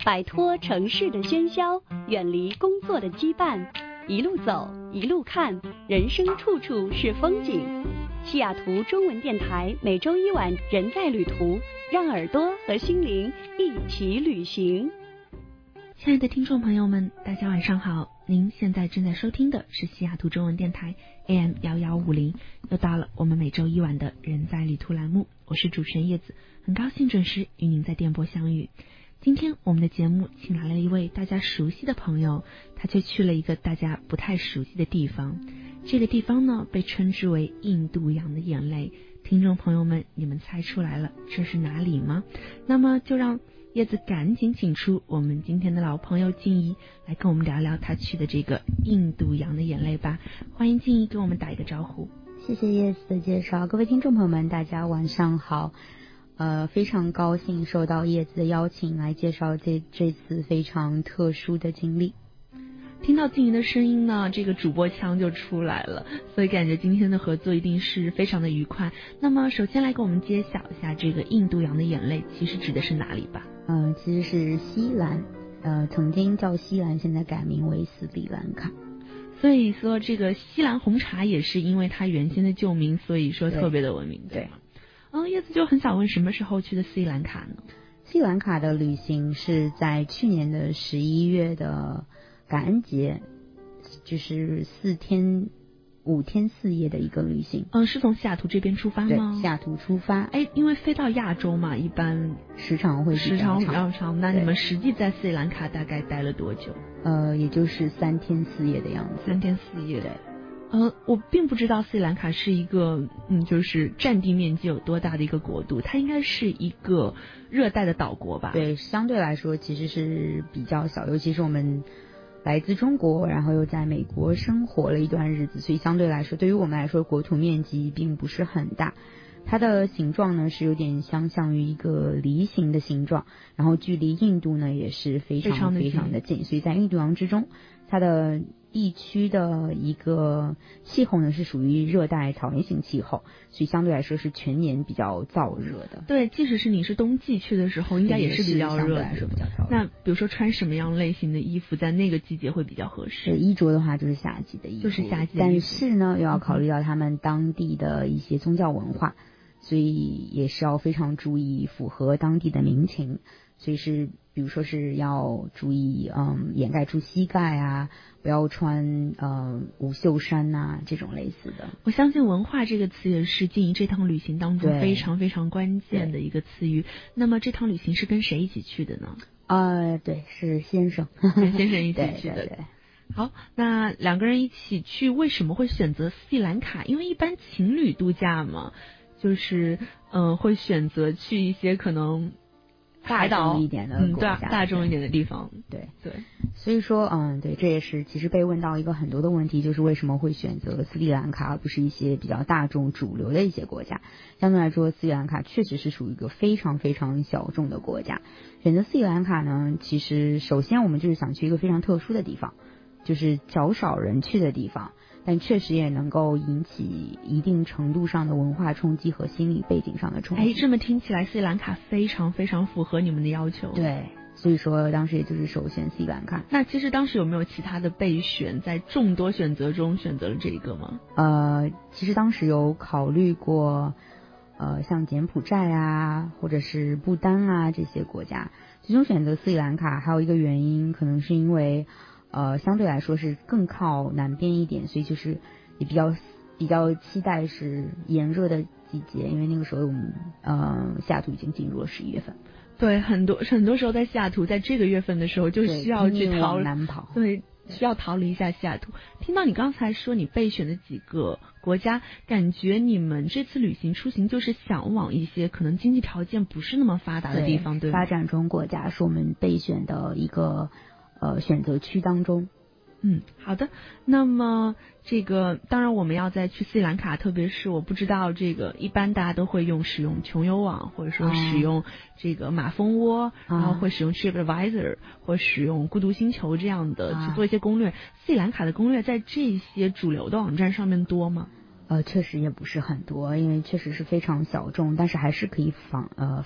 摆脱城市的喧嚣，远离工作的羁绊，一路走，一路看，人生处处是风景。西雅图中文电台每周一晚人在旅途，让耳朵和心灵一起旅行。 亲爱的听众朋友们，大家晚上好，您现在正在收听的是西雅图中文电台 AM1150，又到了我们每周一晚的人在旅途栏目，我是主持人叶子，很高兴准时与您在电波相遇。今天我们的节目请来了一位大家熟悉的朋友，他却去了一个大家不太熟悉的地方。这个地方呢，被称之为印度洋的眼泪。听众朋友们，你们猜出来了这是哪里吗？那么就让叶子赶紧请出我们今天的老朋友静怡，来跟我们聊聊他去的这个印度洋的眼泪吧。欢迎静怡给我们打一个招呼。 谢谢叶子的介绍，各位听众朋友们，大家晚上好。非常高兴受到叶子的邀请来介绍这次非常特殊的经历。 听到静怡的声音呢，这个主播腔就出来了，所以感觉今天的合作一定是非常的愉快。那么首先来给我们揭晓一下，这个印度洋的眼泪其实指的是哪里吧？ 其实是西兰，曾经叫西兰，现在改名为斯里兰卡。 所以说这个西兰红茶也是因为它原先的旧名，所以说特别的闻名，对吗？叶子就很想问，什么时候去的斯里兰卡呢？ 斯里兰卡的旅行是在去年的11月的感恩节，就是5天4夜的一个旅行。 是从西雅图这边出发吗？ 对，西雅图出发。 因为飞到亚洲嘛，一般时长会比较长。那你们实际在斯里兰卡大概待了多久？ 也就是3天4夜的样子。 3天4夜。对。我并不知道斯里兰卡是一个就是占地面积有多大的一个国度，它应该是一个热带的岛国吧？ 对，相对来说其实是比较小，尤其是我们来自中国，然后又在美国生活了一段日子，所以相对来说，对于我们来说，国土面积并不是很大。它的形状呢是有点相像于一个梨形的形状，然后距离印度呢也是非常的近，所以在印度洋之中，它的地区的一个气候呢是属于热带草原型气候，所以相对来说是全年比较燥热的。 对，即使是你是冬季去的时候，应该也是比较热的。那比如说穿什么样类型的衣服在那个季节会比较合适？ 衣着的话就是夏季的衣服，但是呢又要考虑到他们当地的一些宗教文化，所以也是要非常注意符合当地的民情，所以是比如说是要注意掩盖住膝盖啊，不要穿无袖衫啊这种类似的。 我相信文化这个词也是静怡这趟旅行当中非常非常关键的一个词语。那么这趟旅行是跟谁一起去的呢？ 对，是先生跟先生一起去的。 对。 好，那两个人一起去，为什么会选择斯里兰卡？因为一般情侣度假嘛，就是会选择去一些可能大众一点的国家， 大众一点的地方。 对，所以说对，这也是其实被问到一个很多的问题，就是为什么会选择斯里兰卡而不是一些比较大众主流的一些国家。相对来说，斯里兰卡确实是属于一个非常非常小众的国家。选择斯里兰卡呢，其实首先我们就是想去一个非常特殊的地方，就是较少人去的地方，但确实也能够引起一定程度上的文化冲击和心理背景上的冲击。 这么听起来斯里兰卡非常非常符合你们的要求。 对，所以说当时也就是首选斯里兰卡。 那其实当时有没有其他的备选，在众多选择中选择了这一个吗？ 其实当时有考虑过像柬埔寨啊或者是不丹啊这些国家，最终选择斯里兰卡还有一个原因可能是因为相对来说是更靠南边一点，所以就是也比较期待是炎热的季节，因为那个时候我们西雅图已经进入了11月份。 对，很多时候在西雅图在这个月份的时候就需要去往南跑。 对，需要逃离一下西雅图。听到你刚才说你备选的几个国家，感觉你们这次旅行出行就是想往一些可能经济条件不是那么发达的地方，对吗？ 发展中国家是我们备选的一个选择区当中。 好的。那么这个当然我们要再去斯里兰卡，特别是我不知道这个一般大家都会使用穷游网，或者说使用这个马蜂窝，然后会使用 TripAdvisor 或使用孤独星球这样的去做一些攻略。斯里兰卡的攻略在这些主流的网站上面多吗？ 确实也不是很多，因为确实是非常小众，但是还是可以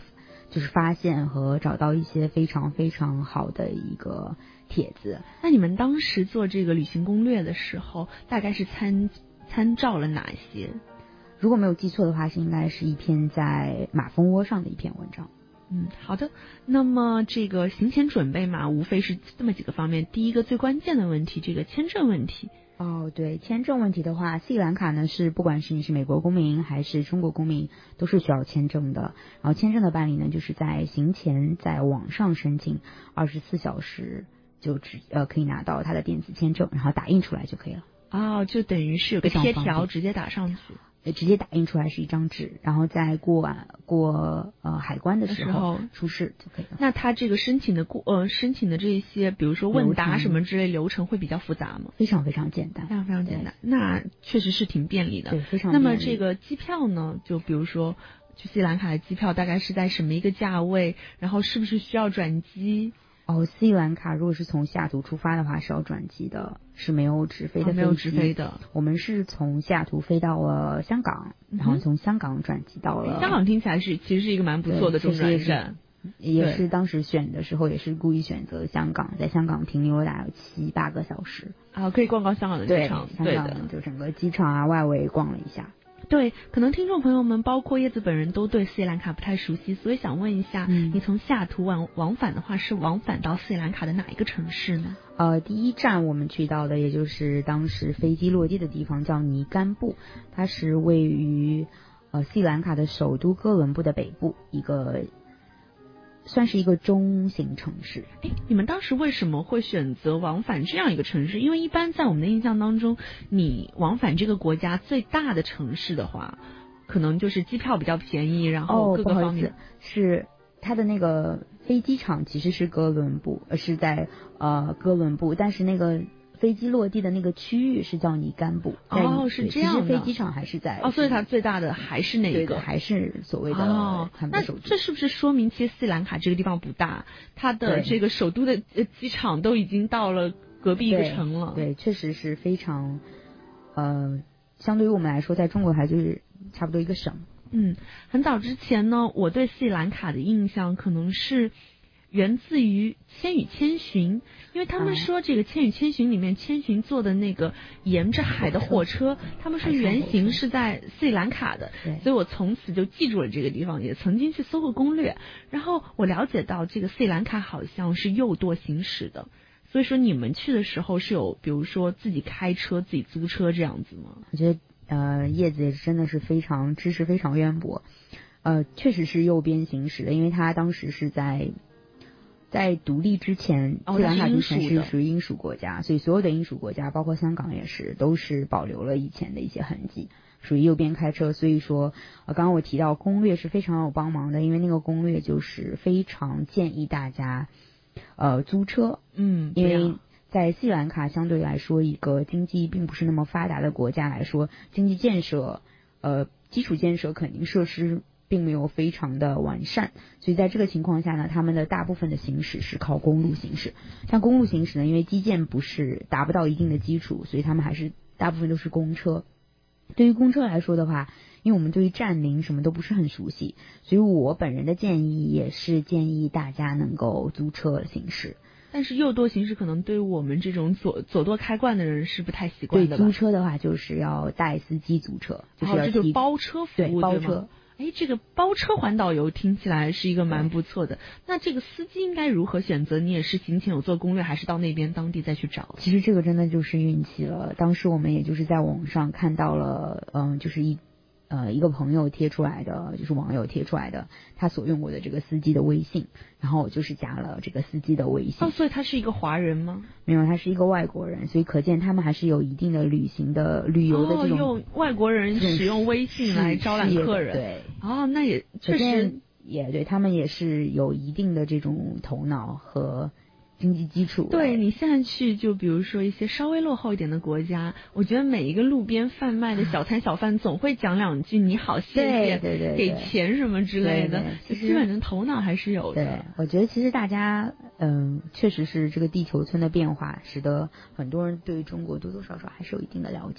就是发现和找到一些非常非常好的一个帖子。 那你们当时做这个旅行攻略的时候，大概是参照了哪些？ 如果没有记错的话，是应该是一篇在马蜂窝上的一篇文章。 好的。那么这个行前准备嘛，无非是这么几个方面。第一个最关键的问题，这个签证问题。 对，签证问题的话，斯里兰卡呢是不管是你是美国公民还是中国公民都是需要签证的。然后签证的办理呢，就是在行前在网上申请，24小时就可以拿到他的电子签证，然后打印出来就可以了。 就等于是有个贴条直接打上去。 直接打印出来是一张纸，然后在过海关的时候出示就可以了。 那他这个申请的这些，比如说问答什么之类流程会比较复杂吗？ 非常非常简单， 非常非常简单。那确实是挺便利的。 对，非常便利。 那么这个机票呢？就比如说去斯里兰卡的机票大概是在什么一个价位？然后是不是需要转机？ 斯里兰卡如果是从西雅图出发的话是要转机的，是没有直飞的飞机。 没有直飞的。 我们是从西雅图飞到了香港，然后从香港转机到了。 香港听起来其实是一个蛮不错的中转站。 也是当时选的时候也是故意选择香港，在香港停留了大概7、8个小时。 可以逛逛香港的机场。 对，香港就整个机场外围逛了一下。 对，可能听众朋友们包括叶子本人都对斯里兰卡不太熟悉，所以想问一下，你从西雅图往返的话是往返到斯里兰卡的哪一个城市呢？ 第一站我们去到的也就是当时飞机落地的地方叫尼甘布，它是位于斯里兰卡的首都哥伦布的北部，算是一个中型城市。 你们当时为什么会选择往返这样一个城市？因为一般在我们的印象当中，你往返这个国家最大的城市的话，可能就是机票比较便宜，然后各个方面。 是它的那个飞机场其实是哥伦布，是在哥伦布，但是那个飞机落地的那个区域是叫尼甘布。 是这样的。 其实飞机场还是在所以它最大的还是那个， 还是所谓的他们的首都。 那这是不是说明其实斯里兰卡这个地方不大，它的这个首都的机场都已经到了隔壁一个城了？ 对，确实是非常相对于我们来说，在中国还就是差不多一个省。 很早之前呢，我对斯里兰卡的印象可能是源自于《千与千寻》，因为他们说这个《千与千寻》里面千寻坐的那个沿着海的火车，他们说原型是在斯里兰卡的，所以我从此就记住了这个地方，也曾经去搜过攻略。然后我了解到这个斯里兰卡好像是右舵行驶的，所以说你们去的时候是有比如说自己开车自己租车这样子吗？ 我觉得叶子也真的是知识非常渊博，确实是右边行驶的，因为他当时是在独立之前，斯里兰卡之前是属于英属国家，所以所有的英属国家包括香港也是都是保留了以前的一些痕迹，属于右边开车。所以说刚刚我提到攻略是非常有帮忙的，因为那个攻略就是非常建议大家租车。因为在斯里兰卡相对来说一个经济并不是那么发达的国家来说，经济建设基础建设肯定设施并没有非常的完善，所以在这个情况下呢，他们的大部分的行驶是靠公路行驶。像公路行驶呢，因为基建达不到一定的基础，所以他们还是大部分都是公车。对于公车来说的话，因为我们对于站名什么都不是很熟悉，所以我本人的建议也是建议大家能够租车行驶。 但是右舵行驶可能对于我们这种左舵开惯的人是不太习惯的吧？ 对，租车的话就是要带司机租车， 这就是包车服务。 对，包车。 这个包车环岛游听起来是一个蛮不错的。那这个司机应该如何选择？你也是行前有做攻略，还是到那边当地再去找？ 其实这个真的就是运气了。当时我们也就是在网上看到了，就是一个朋友贴出来的，就是网友贴出来的，他所用过的这个司机的微信，然后我就是加了这个司机的微信。 所以他是一个华人吗？ 没有，他是一个外国人，所以可见他们还是有一定的旅游的这种。 用外国人使用微信来招揽客人。 对。 那也确实也对，他们也是有一定的这种头脑和经济基础。 对，你现在去就比如说一些稍微落后一点的国家，我觉得每一个路边贩卖的小摊小贩总会讲两句你好谢谢， 对， 给钱什么之类的，就基本上头脑还是有的。 对，我觉得其实大家确实是这个地球村的变化使得很多人对中国多多少少还是有一定的了解。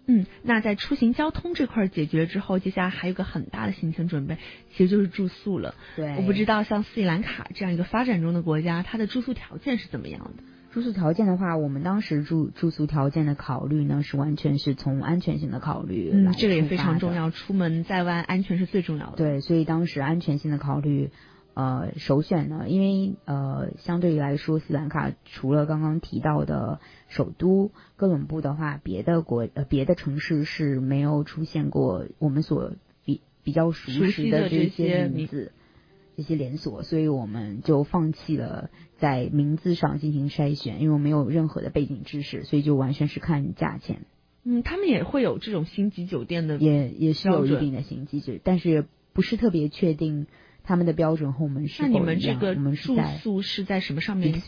那在出行交通这块解决之后，接下来还有个很大的行前准备，其实就是住宿了。 对， 我不知道像斯里兰卡这样一个发展中的国家，它的住宿条件是怎么样的？ 住宿条件的话，我们当时住宿条件的考虑呢，是完全是从安全性的考虑来这个也非常重要，出门在外安全是最重要的。 对，所以当时安全性的考虑，首选呢，因为相对于来说，斯里兰卡除了刚刚提到的首都哥伦布的话，别的城市是没有出现过我们所比较熟悉的这些名字。这些连锁，所以我们就放弃了在名字上进行筛选，因为我没有任何的背景知识，所以就完全是看价钱。 他们也会有这种星级酒店的， 也是有一定的星级酒，但是不是特别确定他们的标准和我们是否一样。 那你们这个住宿是在什么上面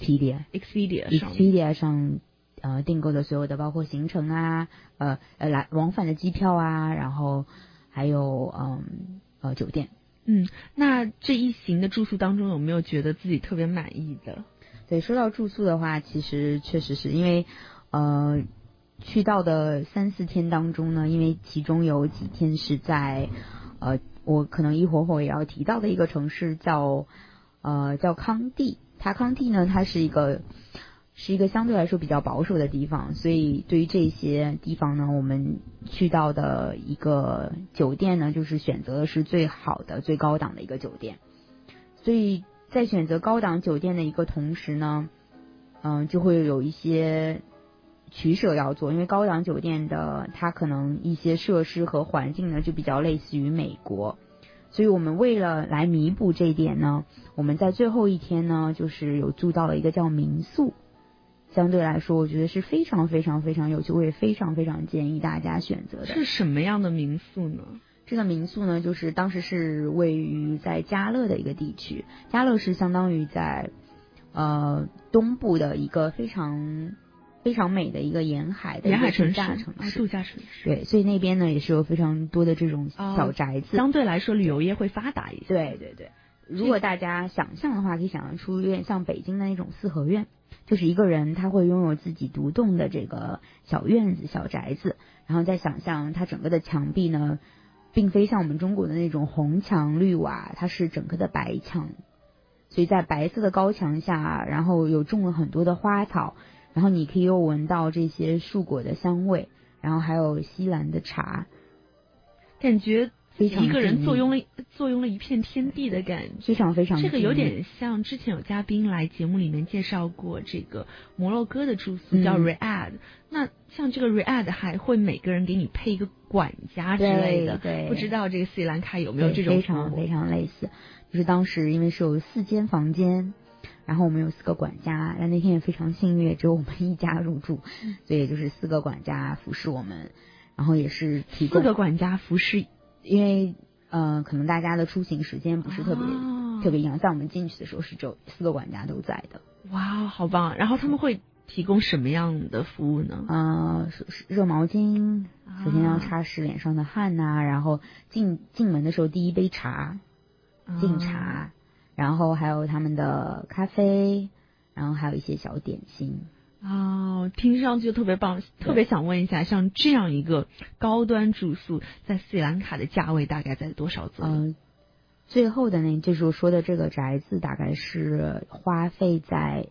？Expedia 上订购的所有的，包括行程啊，往返的机票啊，然后还有酒店。 那这一行的住宿当中有没有觉得自己特别满意的？ 对，说到住宿的话，其实确实是因为去到的3-4天当中呢，因为其中有几天是在我可能一会儿也要提到的一个城市叫康蒂。康蒂呢，它是一个相对来说比较保守的地方，所以对于这些地方呢，我们去到的一个酒店呢，就是选择的是最好的最高档的一个酒店。所以在选择高档酒店的一个同时呢，就会有一些取舍要做，因为高档酒店的它可能一些设施和环境呢就比较类似于美国，所以我们为了来弥补这一点呢，我们在最后一天呢，就是有住到了一个叫民宿。相对来说，我觉得是非常非常非常有趣，我也非常非常建议大家选择的。 是什么样的民宿呢？ 这个民宿呢，就是当时是位于在加勒的一个地区，加勒是相当于在东部的一个非常非常美的一个沿海的城市， 度假城市。对，所以那边呢也是有非常多的这种小宅子， 相对来说旅游业会发达一些。 对对对，如果大家想象的话，可以想象出有点像北京的那种四合院。就是一个人他会拥有自己独栋的这个小院子小宅子，然后再想象它整个的墙壁呢，并非像我们中国的那种红墙绿瓦，它是整个的白墙，所以在白色的高墙下，然后有种了很多的花草，然后你可以又闻到这些树果的香味，然后还有西兰的茶， 感觉一个人坐拥了一片天地的感觉， 非常非常。 这个有点像之前有嘉宾来节目里面介绍过这个摩洛哥的住宿叫 Riad，那像这个 Riad 还会每个人给你配一个管家之类的， 对， 不知道这个斯里兰卡有没有这种？ 非常非常类似，就是当时因为是有4间房间，然后我们有4个管家，那天也非常幸运，只有我们一家入住，所以也就是4个管家服侍我们，然后也是提供 4个管家服侍。 因为可能大家的出行时间不是特别一样，在我们进去的时候是只有4个管家都在的。 哇，好棒！然后他们会提供什么样的服务呢？ 热毛巾，首先要擦拭脸上的汗呐，然后进门的时候第一杯茶，敬茶，然后还有他们的咖啡，然后还有一些小点心。 听上去就特别棒，特别想问一下，像这样一个高端住宿，在斯里兰卡的价位大概在多少左右？ 最后的呢，就是我说的这个宅子，大概是花费在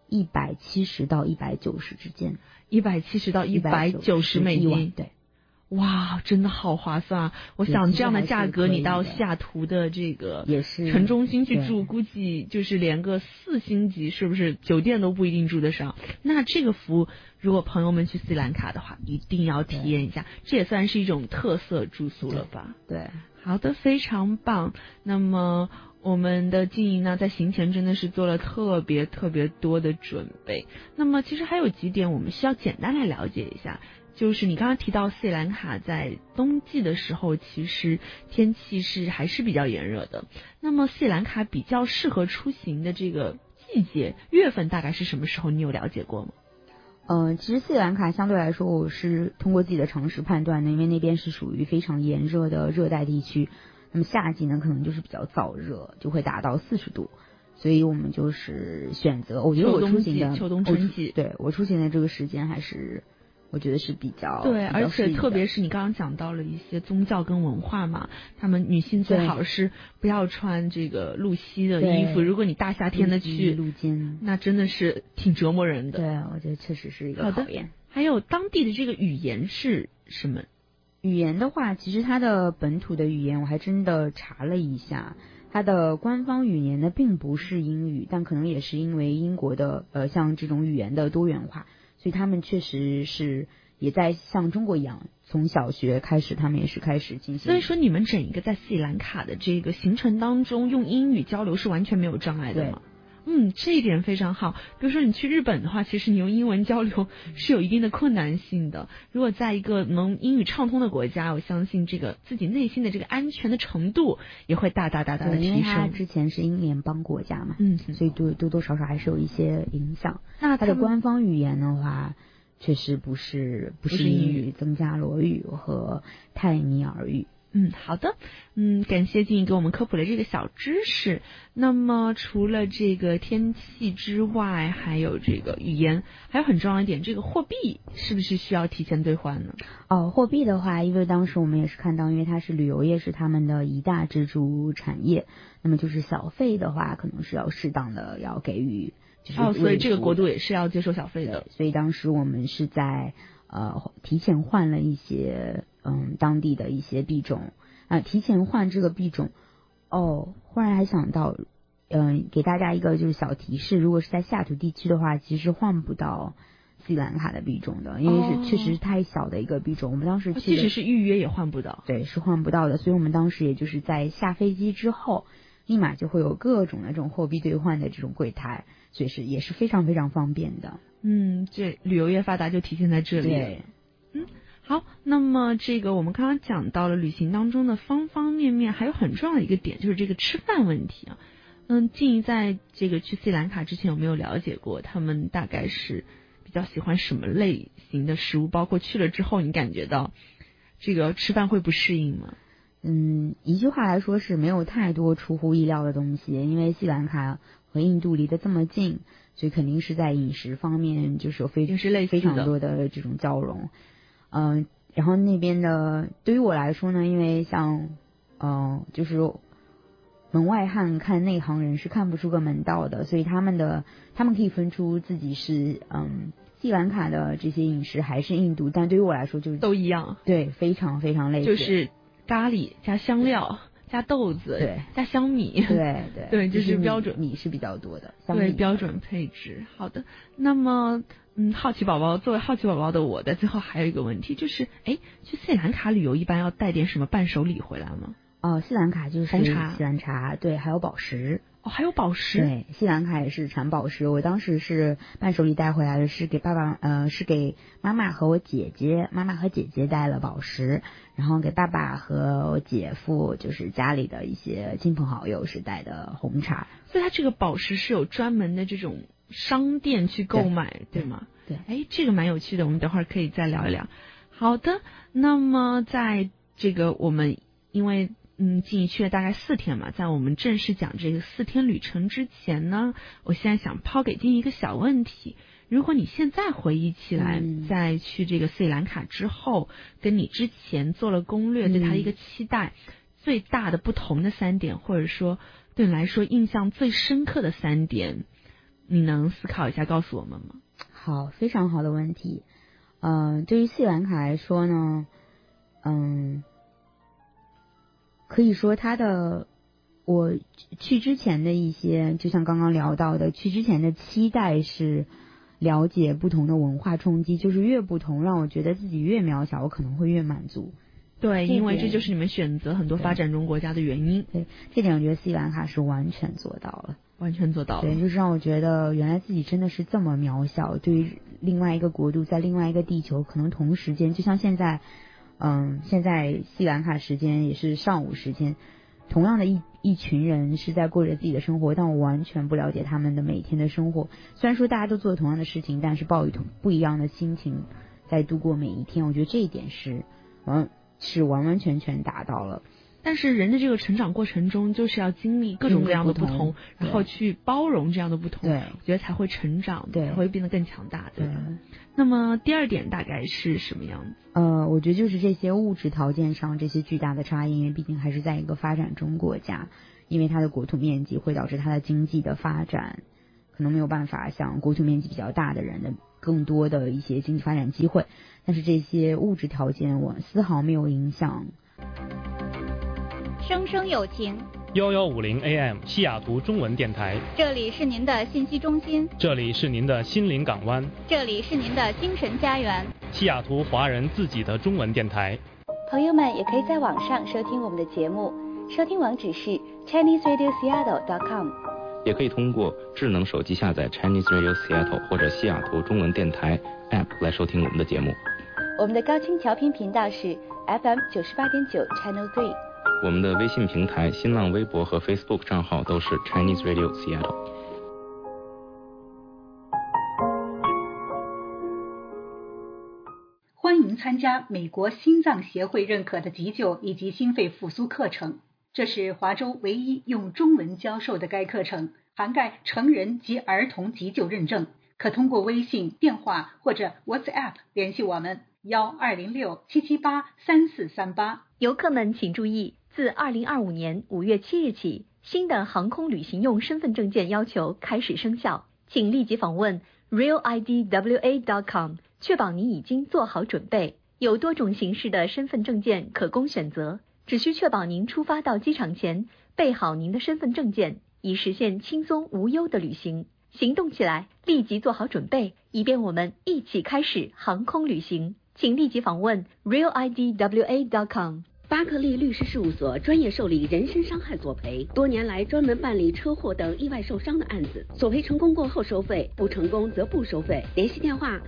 170到190之间 ，170到190美金， 对。 哇，真的好划算啊！我想这样的价格，你到西雅图的这个城中心去住，估计就是连个4星级，是不是酒店都不一定住得上？那这个服务，如果朋友们去斯里兰卡的话，一定要体验一下，这也算是一种特色住宿了吧？ 对， 好的，非常棒。那么我们的经营呢，在行前真的是做了特别特别多的准备。那么其实还有几点我们需要简单来了解一下。就是你刚刚提到斯里兰卡在冬季的时候，其实天气还是比较炎热的。那么斯里兰卡比较适合出行的这个季节月份大概是什么时候？你有了解过吗？ 其实斯里兰卡相对来说，我是通过自己的常识判断的，因为那边是属于非常炎热的热带地区。那么夏季呢，可能就是比较燥热，就会达到40度。所以我们就是选择，我觉得我出行的秋冬春季， 对我出行的这个时间还是我觉得是比较对，而且特别是是你刚刚讲到了一些宗教跟文化嘛，他们女性最好是不要穿这个露膝的衣服，如果你大夏天的去露肩， 那真的是挺折磨人的。 对，我觉得确实是一个考验。 还有当地的这个语言是什么？ 语言的话，其实它的本土的语言我还真的查了一下，它的官方语言呢并不是英语，但可能也是因为英国的像这种语言的多元化，所以他们确实是也在像中国一样，从小学开始他们也是开始进行。 所以说你们整一个在斯里兰卡的这个行程当中，用英语交流是完全没有障碍的吗？这一点非常好。比如说你去日本的话，其实你用英文交流是有一定的困难性的。如果在一个能英语畅通的国家，我相信这个自己内心的这个安全的程度也会大大的提升。 因为它之前是英联邦国家嘛，所以多多少少还是有一些影响。 那它的官方语言的话，确实不是英语，增加罗语和泰米尔语。 好的，感谢静怡给我们科普了这个小知识。那么除了这个天气之外，还有这个语言，还有很重要一点，这个货币是不是需要提前兑换呢？ 货币的话，因为当时我们也是看到，因为它是旅游业是他们的一大支柱产业，那么就是小费的话，可能是要适当的要给予，就是所以这个国度也是要接受小费的。 所以当时我们是在提前换了一些当地的一些币种提前换这个币种。忽然还想到给大家一个就是小提示，如果是在西雅图地区的话，其实换不到斯里兰卡的币种的，因为是确实太小的一个币种。我们当时即使是预约也换不到。 对，是换不到的。所以我们当时也就是在下飞机之后，立马就会有各种的这种货币兑换的这种柜台，所以也是非常非常方便的。 这旅游业发达就体现在这里。 对， 好，那么这个我们刚刚讲到了旅行当中的方方面面，还有很重要的一个点就是这个吃饭问题啊。静怡在这个去斯里兰卡之前有没有了解过他们大概是比较喜欢什么类型的食物？包括去了之后你感觉到这个吃饭会不适应吗？ 一句话来说是没有太多出乎意料的东西，因为斯里兰卡和印度离得这么近，所以肯定是在饮食方面就是有非常多的这种交融。然后那边的对于我来说呢，因为像就是门外汉看内行人是看不出个门道的，所以他们可以分出自己是斯里兰卡的这些饮食还是印度，但对于我来说就是都一样。 对，非常非常类似， 就是咖喱加香料加豆子， 对， 加香米，对，就是标准米是比较多的， 对，标准配置。好的，那么作为好奇宝宝的我的最后还有一个问题，就是去斯里兰卡旅游一般要带点什么伴手礼回来吗？ 斯里兰卡就是红茶、 西兰茶，对，还有宝石。 还有宝石。 对，斯里兰卡也是产宝石。我当时是伴手礼带回来的是给是给妈妈和姐姐带了宝石，然后给爸爸和我姐夫就是家里的一些亲朋好友是带的红茶。 所以它这个宝石是有专门的这种商店去购买，对吗？ 对， 这个蛮有趣的，我们等会儿可以再聊一聊。好的，那么在这个我们因为静怡去了大概4天嘛，在我们正式讲这个4天旅程之前呢，我现在想抛给静怡一个小问题。如果你现在回忆起来，在去这个斯里兰卡之后，跟你之前做了攻略，对它的一个期待，最大的不同的3点，或者说对你来说印象最深刻的3点，你能思考一下告诉我们吗？ 好，非常好的问题。对于斯里兰卡来说呢，可以说我去之前的一些，就像刚刚聊到的，去之前的期待是了解不同的文化冲击，就是越不同，让我觉得自己越渺小，我可能会越满足。 对，因为这就是你们选择很多发展中国家的原因。 对，这点我觉得斯里兰卡是完全做到了。对，就是让我觉得原来自己真的是这么渺小，对于另外一个国度，在另外一个地球，可能同时间，就像现在斯里兰卡时间也是上午时间，同样的一群人是在过着自己的生活，但我完全不了解他们的每天的生活。虽然说大家都做同样的事情，但是抱以不一样的心情在度过每一天。我觉得这一点是完完全全达到了。 但是人的这个成长过程中，就是要经历各种各样的不同，然后去包容这样的不同， 对， 我觉得才会成长， 对， 才会变得更强大，对吧？那么第二点大概是什么样子？ 我觉得就是这些物质条件上这些巨大的差异，因为毕竟还是在一个发展中国家，因为它的国土面积会导致它的经济的发展可能没有办法像国土面积比较大的人的更多的一些经济发展机会，但是这些物质条件我丝毫没有影响。 声声有情 1150 AM 西雅图中文电台， 这里是您的信息中心， 这里是您的心灵港湾， 这里是您的精神家园， 西雅图华人自己的中文电台。 朋友们也可以在网上收听我们的节目，收听网址是 ChineseRadioSeattle.com， 也可以通过智能手机下载 Chinese Radio Seattle 或者西雅图中文电台 App 来收听我们的节目。 我们的高清调频频道是 FM 98.9 Channel 3。 我们的微信平台、新浪微博和 Facebook 账号都是 Chinese Radio Seattle。 欢迎参加美国心脏协会认可的急救以及心肺复苏课程，这是华州唯一用中文教授的该课程，涵盖成人及儿童急救认证，可通过微信、电话或者 WhatsApp 联系我们1206-778-3438。 游客们请注意，自2025年5月7日起，新的航空旅行用身份证件要求开始生效，请立即访问 realidwa.com， 确保您已经做好准备。有多种形式的身份证件可供选择，只需确保您出发到机场前备好您的身份证件，以实现轻松无忧的旅行。行动起来，立即做好准备，以便我们一起开始航空旅行。请立即访问 realidwa.com。 巴克利律师事务所专业受理人身伤害索赔，多年来专门办理车祸等意外受伤的案子，索赔成功过后收费，不成功则不收费。联系电话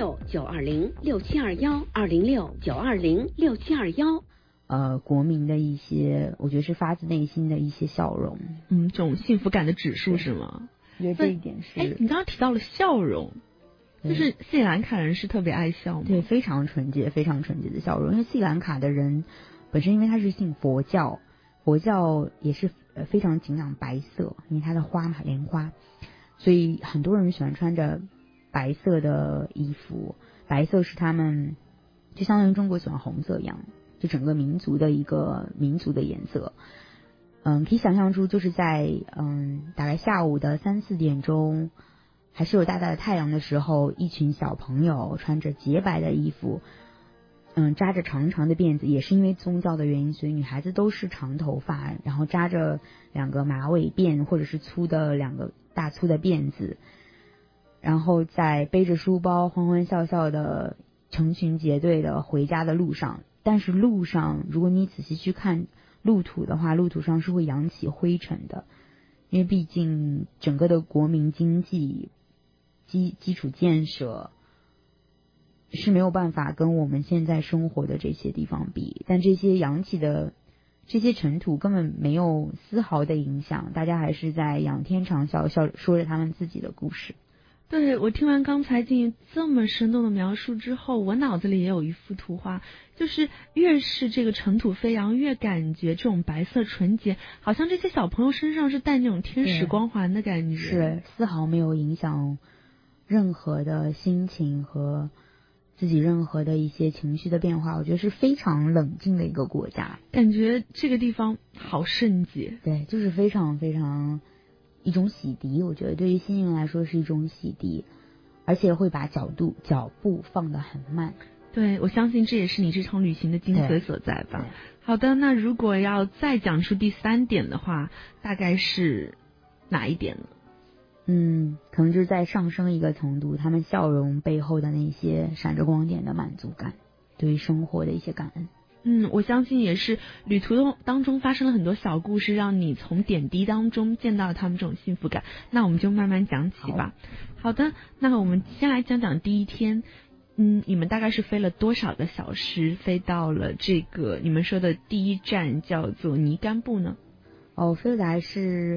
206-920-6721，206-920-6721。 国民的一些，我觉得是发自内心的一些笑容， 这种幸福感的指数是吗？ 我觉得这一点是。 你刚刚提到了笑容，就是斯里兰卡人是特别爱笑吗？ 对，非常纯洁，非常纯洁的笑容。因为斯里兰卡的人本身因为他是信佛教，佛教也是非常敬仰白色，因为它的花嘛，莲花，所以很多人喜欢穿着白色的衣服。白色是他们就相当于中国喜欢红色一样，就整个民族的一个民族的颜色。可以想象出就是在大概下午的3、4点钟，还是有大大的太阳的时候，一群小朋友穿着洁白的衣服，扎着长长的辫子，也是因为宗教的原因，所以女孩子都是长头发，然后扎着2个马尾辫或者是粗的2个大粗的辫子，然后在背着书包欢欢笑笑的成群结队的回家的路上。但是路上如果你仔细去看路途的话，路途上是会扬起灰尘的，因为毕竟整个的国民经济基础建设是没有办法跟我们现在生活的这些地方比，但这些扬起的这些尘土根本没有丝毫的影响，大家还是在仰天长啸，说着他们自己的故事。 对，我听完刚才静这么生动的描述之后，我脑子里也有一幅图画，就是越是这个尘土飞扬，越感觉这种白色纯洁，好像这些小朋友身上是带那种天使光环的感觉， 是丝毫没有影响任何的心情和自己任何的一些情绪的变化。我觉得是非常冷静的一个国家， 感觉这个地方好圣洁。 对，就是非常非常一种洗涤，我觉得对于心灵来说是一种洗涤，而且会把脚步放得很慢。 对，我相信这也是你这场旅行的精髓所在吧。好的，那如果要再讲出第3点的话，大概是哪一点呢？ 可能就是在上升一个程度，他们笑容背后的那些闪着光点的满足感，对于生活的一些感恩。 我相信也是旅途当中发生了很多小故事，让你从点滴当中见到他们这种幸福感。那我们就慢慢讲起吧。好的，那我们先来讲讲第一天。你们大概是飞了多少个小时飞到了这个你们说的第一站叫做尼甘布呢？ 飞来是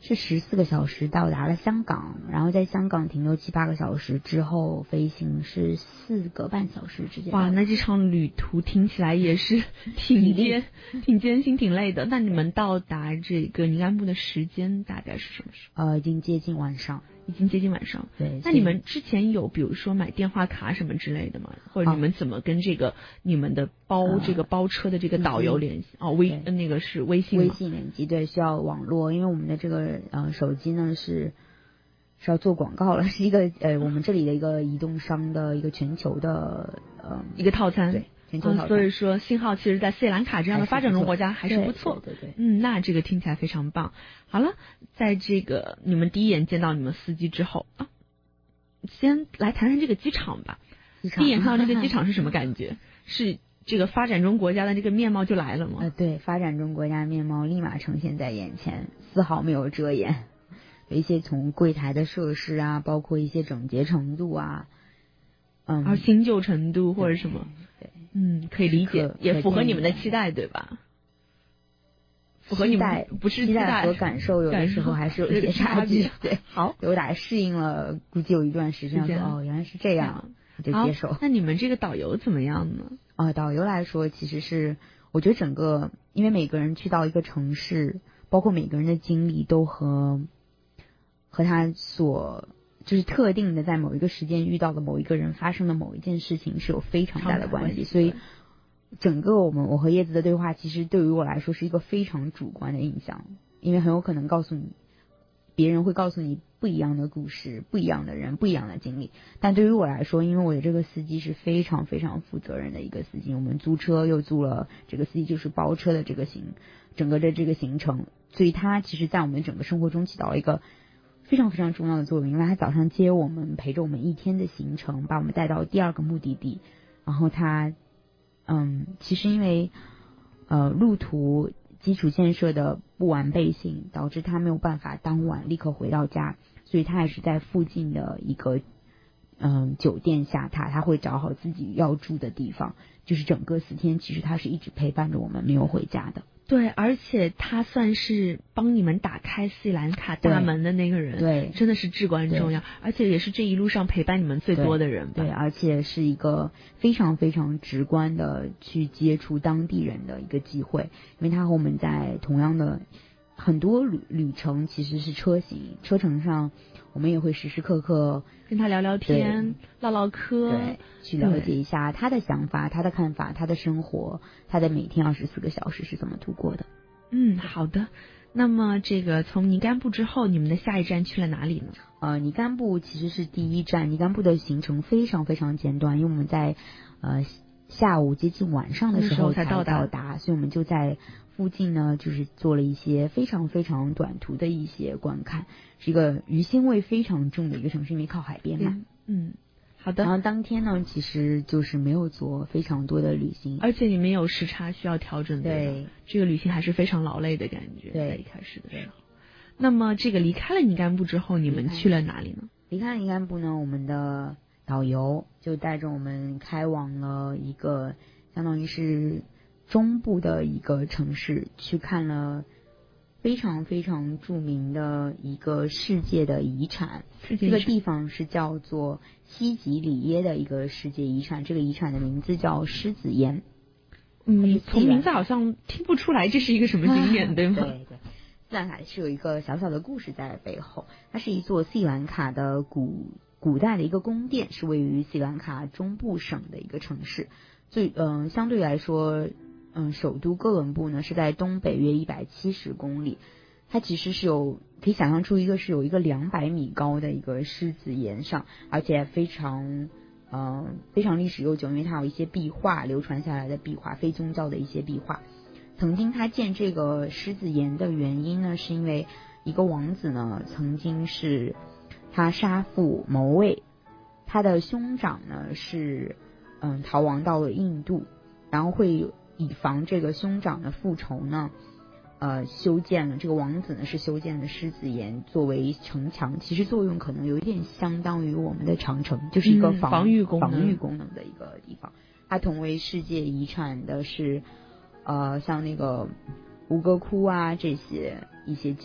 是14个小时到达了香港，然后在香港停留7、8个小时之后飞行是4个半小时之间。 哇，那这场旅途听起来也是挺艰辛、挺累的。那你们到达这个宁安部的时间大概是什么时候？ 已经接近晚上。 对。那你们之前有比如说买电话卡什么之类的吗？或者你们怎么跟这个你们的包车的这个导游联系？那个是微信联系，对，需要网络，因为我们的这个手机呢是要做广告了，是一个我们这里的一个移动商的一个全球的一个套餐。 对。 所以说信号其实在斯里兰卡这样的发展中国家还是不错。 对。 那这个听起来非常棒。好了，在这个你们第一眼见到你们司机之后先来谈谈这个机场吧。第一眼看到这个机场是什么感觉？是这个发展中国家的这个面貌就来了吗？ 对，发展中国家面貌立马呈现在眼前，丝毫没有遮掩。有一些从柜台的设施啊，包括一些整洁程度啊， 而新旧程度或者什么。 对。 可以理解，也符合你们的期待，对吧？符合你们不是期待和感受，有的时候还是有一些差距。对， 好， 我打适应了，估计有一段时间说原来是这样，就接受。 那你们这个导游怎么样呢？ 导游来说，其实是我觉得整个，因为每个人去到一个城市，包括每个人的经历都和他就是特定的在某一个时间遇到的某一个人发生的某一件事情是有非常大的关系，所以整个我和叶子的对话其实对于我来说是一个非常主观的印象，因为很有可能别人会告诉你不一样的故事，不一样的人，不一样的经历，但对于我来说，因为我的这个司机是非常非常负责任的一个司机，我们租车又租了这个司机就是包车的整个的这个行程，所以他其实在我们整个生活中起到了一个非常非常重要的作用，因为他早上接我们，陪着我们一天的行程，把我们带到第2个目的地。然后他，其实因为路途基础建设的不完备性，导致他没有办法当晚立刻回到家，所以他还是在附近的一个酒店下榻，他会找好自己要住的地方，就是整个4天，其实他是一直陪伴着我们，没有回家的。 对，而且他算是帮你们打开斯里兰卡大门的那个人， 对， 真的是至关重要，而且也是这一路上陪伴你们最多的人吧。 对，而且是一个非常非常直观的去接触当地人的一个机会，因为他和我们在同样的很多旅程其实是车程上，我们也会时时刻刻跟他聊聊天，唠唠嗑， 对，去了解一下他的想法、他的看法、他的生活，他的每天24个小时是怎么度过的。 好的。那么这个从尼甘布之后，你们的下一站去了哪里呢？ 尼甘布其实是第一站，尼甘布的行程非常非常简短，因为我们在下午接近晚上的时候才到达，所以我们就在附近呢，就是做了一些非常非常短途的一些观看，是一个鱼腥味非常重的一个城市，因为靠海边嘛。 好的。 然后当天呢，其实就是没有做非常多的旅行， 而且你们有时差需要调整的。 对， 这个旅行还是非常劳累的感觉。 对， 在一开始的时候。那么这个离开了尼甘布之后，你们去了哪里呢？ 离开了尼甘布呢，我们的导游就带着我们开往了一个相当于是中部的一个城市，去看了非常非常著名的一个世界的遗产。这个地方是叫做西吉里耶的一个世界遗产，这个遗产的名字叫狮子岩。 从名字好像听不出来这是一个什么景点，对吗？ 对。斯里兰卡是有一个小小的故事在背后，它是一座斯里兰卡的古代的一个宫殿，是位于斯里兰卡中部省的一个城市。相对来说，首都哥伦布呢是在东北约170公里。它其实是可以想象出是有一个200米高的一个狮子岩上，而且非常历史悠久，因为它有一些壁画流传下来的壁画，非宗教的一些壁画。曾经他建这个狮子岩的原因呢，是因为一个王子呢曾经是他杀父谋位，他的兄长呢是逃亡到了印度，然后会以防这个兄长的复仇呢，修建了这个王子呢是修建了狮子岩作为城墙，其实作用可能有一点相当于我们的长城，就是一个防御功能的一个地方。它同为世界遗产的是像那个吴哥窟啊这些一些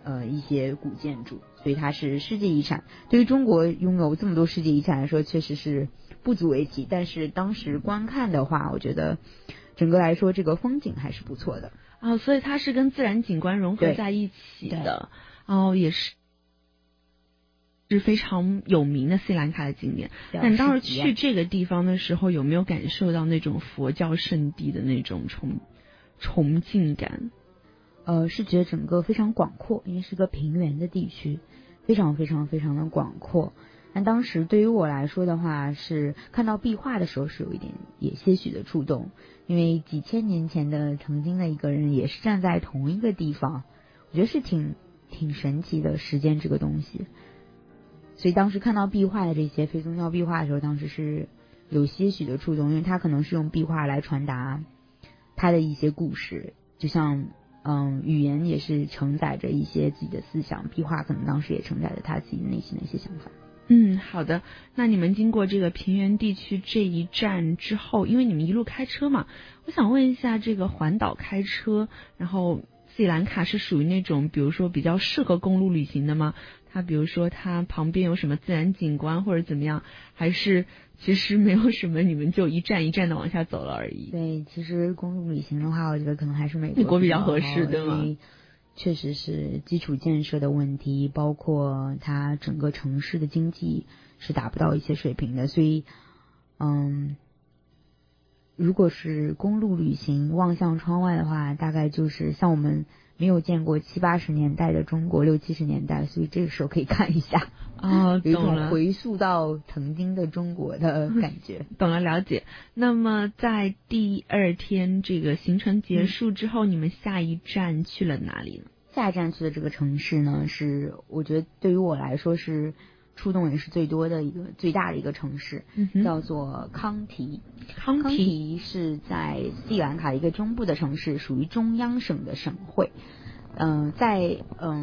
一些古建筑，所以它是世界遗产。对于中国拥有这么多世界遗产来说，确实是不足为奇。但是当时观看的话，我觉得整个来说这个风景还是不错的啊，所以它是跟自然景观融合在一起的，也是非常有名的斯里兰卡的景点。那你当时去这个地方的时候，有没有感受到那种佛教圣地的那种崇敬感？ 是觉得整个非常广阔，因为是个平原的地区，非常非常非常的广阔。但当时对于我来说的话，是看到壁画的时候是有一点也些许的触动，因为几千年前的曾经的一个人也是站在同一个地方，我觉得是挺神奇的时间这个东西。所以当时看到壁画的这些非宗教壁画的时候，当时是有些许的触动，因为他可能是用壁画来传达他的一些故事，就像语言也是承载着一些自己的思想，壁画可能当时也承载着他自己内心的一些想法。 好的。那你们经过这个平原地区这一站之后，因为你们一路开车嘛，我想问一下，这个环岛开车，然后斯里兰卡是属于那种比如说比较适合公路旅行的吗？它比如说它旁边有什么自然景观或者怎么样，还是其实没有什么，你们就一站一站的往下走了而已？ 对，其实公路旅行的话，我觉得可能还是美国比较合适，对吗？ 确实是基础建设的问题，包括它整个城市的经济是达不到一些水平的，所以如果是公路旅行望向窗外的话，大概就是像我们没有见过70、80年代的中国，60、70年代，所以这个时候可以看一下有一种回溯到曾经的中国的感觉。 懂了，了解。那么在第二天这个行程结束之后，你们下一站去了哪里呢？ 下一站去的这个城市呢，是我觉得对于我来说是触动也是最多的一个最大的一个城市，叫做康提。康提是在斯里兰卡一个中部的城市，属于中央省的省会。在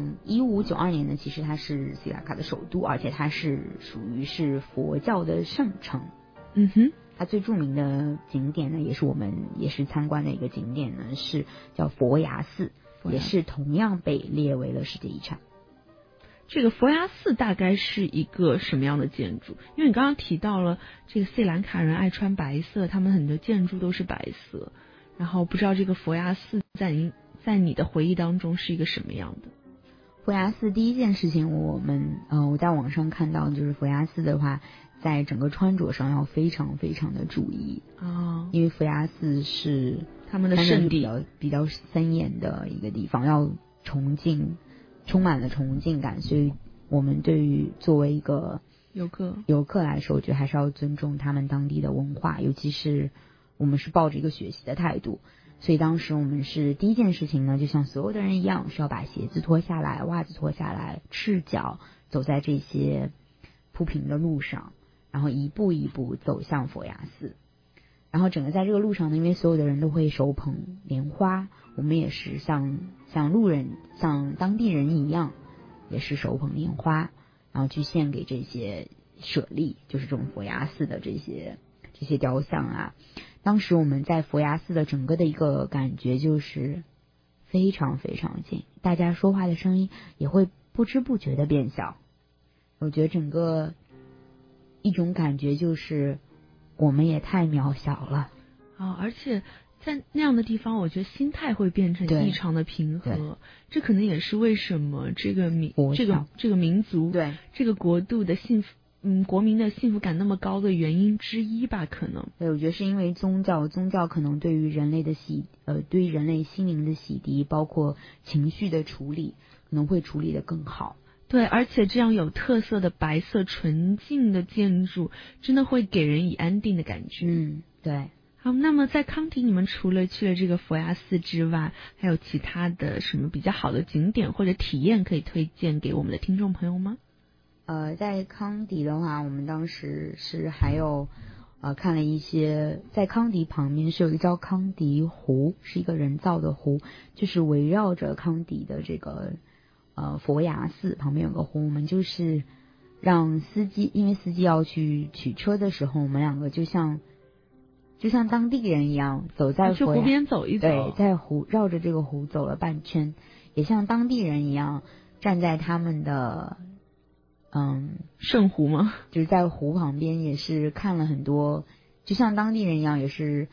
1592年呢，其实它是斯里兰卡的首都，而且它是属于是佛教的圣城。它最著名的景点呢，也是参观的一个景点呢，是叫佛牙寺，也是同样被列为了世界遗产。 这个佛牙寺大概是一个什么样的建筑？因为你刚刚提到了这个斯里兰卡人爱穿白色，他们很多建筑都是白色，然后不知道这个佛牙寺在你的回忆当中是一个什么样的？ 佛牙寺第一件事情，我在网上看到，就是佛牙寺的话，在整个穿着上要非常非常的注意因为佛牙寺是他们的圣地， 比较森严的一个地方，要崇敬，充满了崇敬感，所以我们对于作为一个游客来说，我觉得还是要尊重他们当地的文化，尤其是我们是抱着一个学习的态度。所以当时我们是第一件事情呢，就像所有的人一样，是要把鞋子脱下来，袜子脱下来，赤脚走在这些铺平的路上，然后一步一步走向佛牙寺。然后整个在这个路上呢，因为所有的人都会手捧莲花，我们也是像路人像当地人一样，也是手捧莲花，然后去献给这些舍利，就是这种佛牙寺的这些雕像啊。当时我们在佛牙寺的整个的一个感觉就是非常非常近，大家说话的声音也会不知不觉的变小。我觉得整个一种感觉就是我们也太渺小了而且在那样的地方，我觉得心态会变成异常的平和，这可能也是为什么这个民族对这个国度的国民的幸福感那么高的原因之一吧，可能。 对，我觉得是因为宗教可能对于人类的对于人类心灵的洗涤，包括情绪的处理，可能会处理得更好。 对，而且这样有特色的白色纯净的建筑，真的会给人以安定的感觉。 对。 好，那么在康提，你们除了去了这个佛牙寺之外，还有其他的什么比较好的景点或者体验可以推荐给我们的听众朋友吗？ 在康迪的话，我们当时是还有看了一些，在康迪旁边是有一叫康迪湖，是一个人造的湖，就是围绕着康迪的这个佛牙寺旁边有个湖，我们就是让司机，因为司机要去取车的时候，我们两个就像当地人一样走在去湖边走一走， 对，在绕着这个湖走了半圈，也像当地人一样站在他们的圣湖吗？ 就是在湖旁边，也是看了很多，就像当地人一样，也是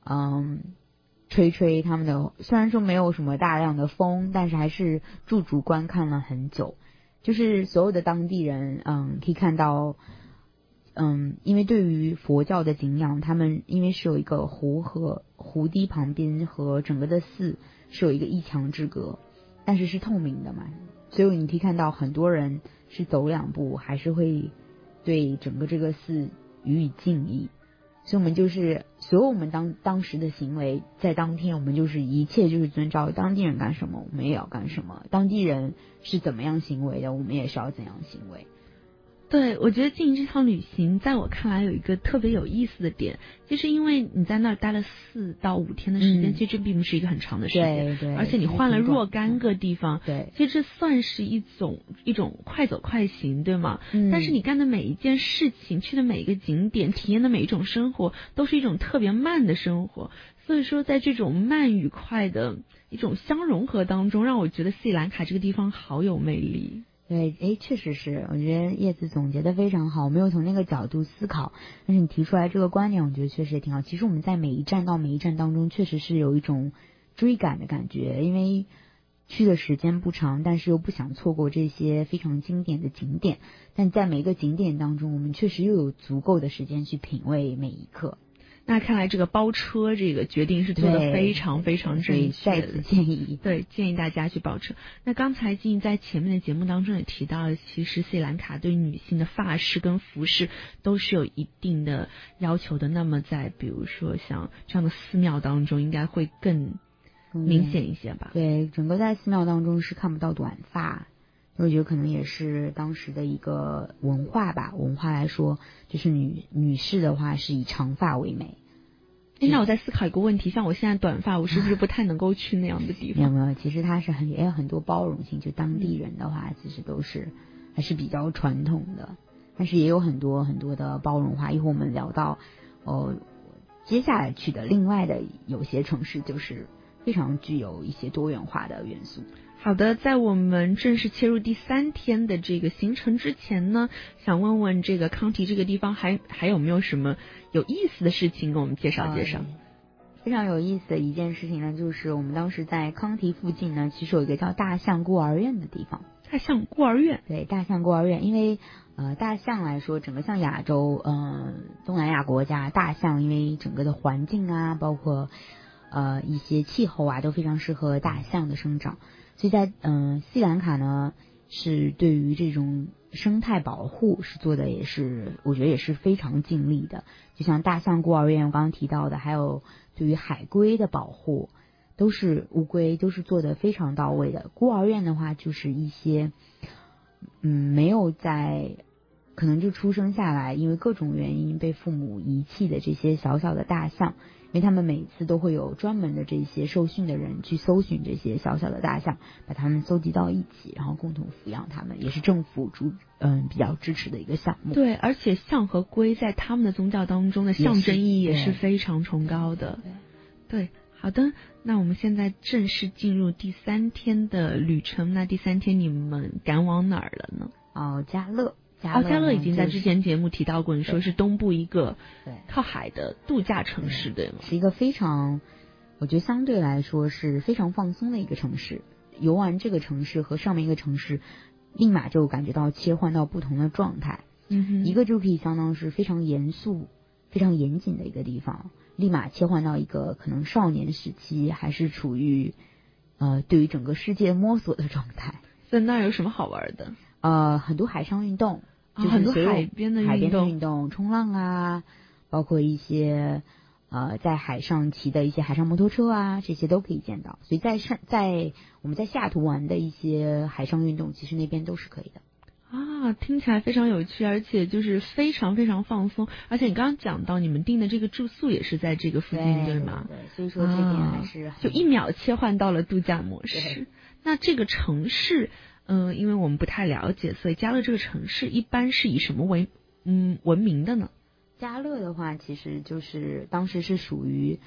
吹他们的，虽然说没有什么大量的风，但是还是驻足观看了很久。就是所有的当地人可以看到因为对于佛教的敬仰，他们因为是有一个湖和湖堤旁边和整个的寺是有一个一墙之隔，但是是透明的嘛，所以你可以看到很多人是走2步还是会对整个这个寺予以敬意。所以我们就是所有我们当时的行为，在当天我们就是一切就是遵照当地人干什么我们也要干什么，当地人是怎么样行为的我们也是要怎样行为。 对，我觉得进行这趟旅行在我看来有一个特别有意思的点，就是因为你在那儿待了4到5天的时间，其实这并不是一个很长的时间， 对， 而且你换了若干个地方， 对， 其实这算是一种快走快行，对吗？但是你干的每一件事情，去的每一个景点，体验的每一种生活，都是一种特别慢的生活。所以说在这种慢与快的一种相融合当中，让我觉得斯里兰卡这个地方好有魅力。 对，确实是，我觉得叶子总结的非常好，我没有从那个角度思考，但是你提出来这个观点，我觉得确实也挺好。其实我们在每一站到每一站当中，确实是有一种追赶的感觉，因为去的时间不长，但是又不想错过这些非常经典的景点，但在每一个景点当中，我们确实又有足够的时间去品味每一刻。 那看来这个包车这个决定是做得非常非常正确的， 再次建议， 对，建议大家去包车。那刚才静在前面的节目当中也提到了，其实斯里兰卡对女性的发饰跟服饰都是有一定的要求的。那么在比如说像这样的寺庙当中，应该会更明显一些吧？ 对，整个在寺庙当中是看不到短发。我觉得可能也是当时的一个文化吧，文化来说，就是女士的话是以长发为美。 那我在思考一个问题，像我现在短发，我是不是不太能够去那样的地方？ 没有，其实它是也有很多包容性，就当地人的话，其实都是还是比较传统的，但是也有很多很多的包容化。一会儿我们聊到接下来去的另外的有些城市，就是非常具有一些多元化的元素。 好的，在我们正式切入第3天的这个行程之前呢，想问问这个康提这个地方还有没有什么有意思的事情给我们介绍介绍？ 非常有意思的一件事情呢，就是我们当时在康提附近呢，其实有一个叫大象孤儿院的地方。 大象孤儿院？ 对，大象孤儿院，因为大象来说，整个像亚洲东南亚国家，大象因为整个的环境啊，包括一些气候啊，都非常适合大象的生长。所以在斯里兰卡呢，是对于这种生态保护是做的，也是我觉得也是非常尽力的。就像大象孤儿院我刚刚提到的，还有对于海龟的保护，都是乌龟都是做的非常到位的。孤儿院的话，就是一些没有在可能就出生下来，因为各种原因被父母遗弃的这些小小的大象。因为他们每次都会有专门的这些受训的人去搜寻这些小小的大象，把它们搜集到一起，然后共同抚养它们，也是政府比较支持的一个项目。 对，而且象和龟在他们的宗教当中的象征意义也是非常崇高的。对，好的，那我们现在正式进入第3天的旅程。那第3天你们赶往哪儿了呢？ 加勒。 加勒已经在之前节目提到过，你说是东部一个靠海的度假城市，对吗？ 是一个非常，我觉得相对来说是非常放松的一个城市。游玩这个城市和上面一个城市，立马就感觉到切换到不同的状态。一个就可以相当是非常严肃、非常严谨的一个地方，立马切换到一个可能少年时期还是处于对于整个世界摸索的状态。 在那儿有什么好玩的？ 很多海上运动。就是很多海边的运动，冲浪啊，包括一些在海上骑的一些海上摩托车啊，这些都可以见到。所以在我们在西雅图玩的一些海上运动，其实那边都是可以的。 听起来非常有趣，而且就是非常非常放松。而且你刚刚讲到你们订的这个住宿也是在这个附近，对吗？ 对，所以说这边还是就1秒切换到了度假模式。那这个城市。因为我们不太了解，所以加勒这个城市一般是以什么为闻名的呢？ 加勒的话，其实就是当时是属于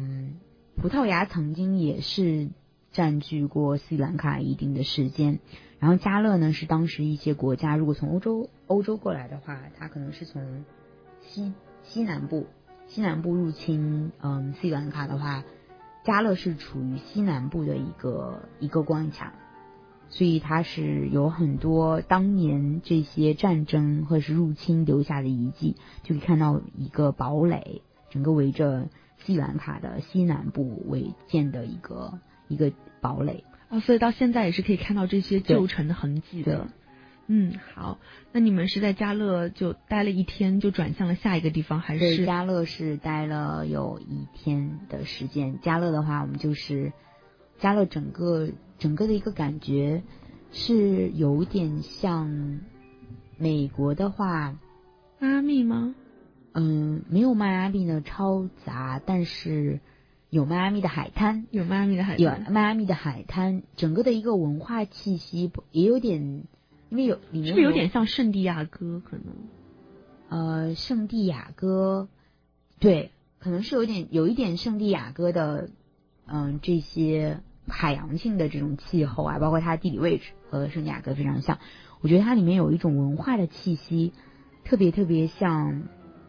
葡萄牙曾经也是占据过斯里兰卡一定的时间， 然后加勒呢是当时一些国家如果从欧洲过来的话，它可能是从西南部入侵斯里兰卡的话，加勒是处于西南部的一个关卡，所以它是有很多当年这些战争或者是入侵留下的遗迹，就可以看到一个堡垒，整个围着斯里兰卡的西南部为建的一个堡垒。 所以到现在也是可以看到这些旧城的痕迹的。好，那你们是在加勒就待了一天就转向了下一个地方，还是？ 对，加勒是待了有1天的时间。加勒的话，我们就是加勒整个的一个感觉是有点像美国的话， 迈阿密吗？ 没有迈阿密的超杂，但是有迈阿密的海滩， 有迈阿密的海滩，整个的一个文化气息也有点。因为里面是不是有点像圣地亚哥？可能圣地亚哥，对，可能是有一点圣地亚哥的这些海洋性的这种气候啊，包括它的地理位置和圣地亚哥非常像。我觉得它里面有一种文化的气息，特别像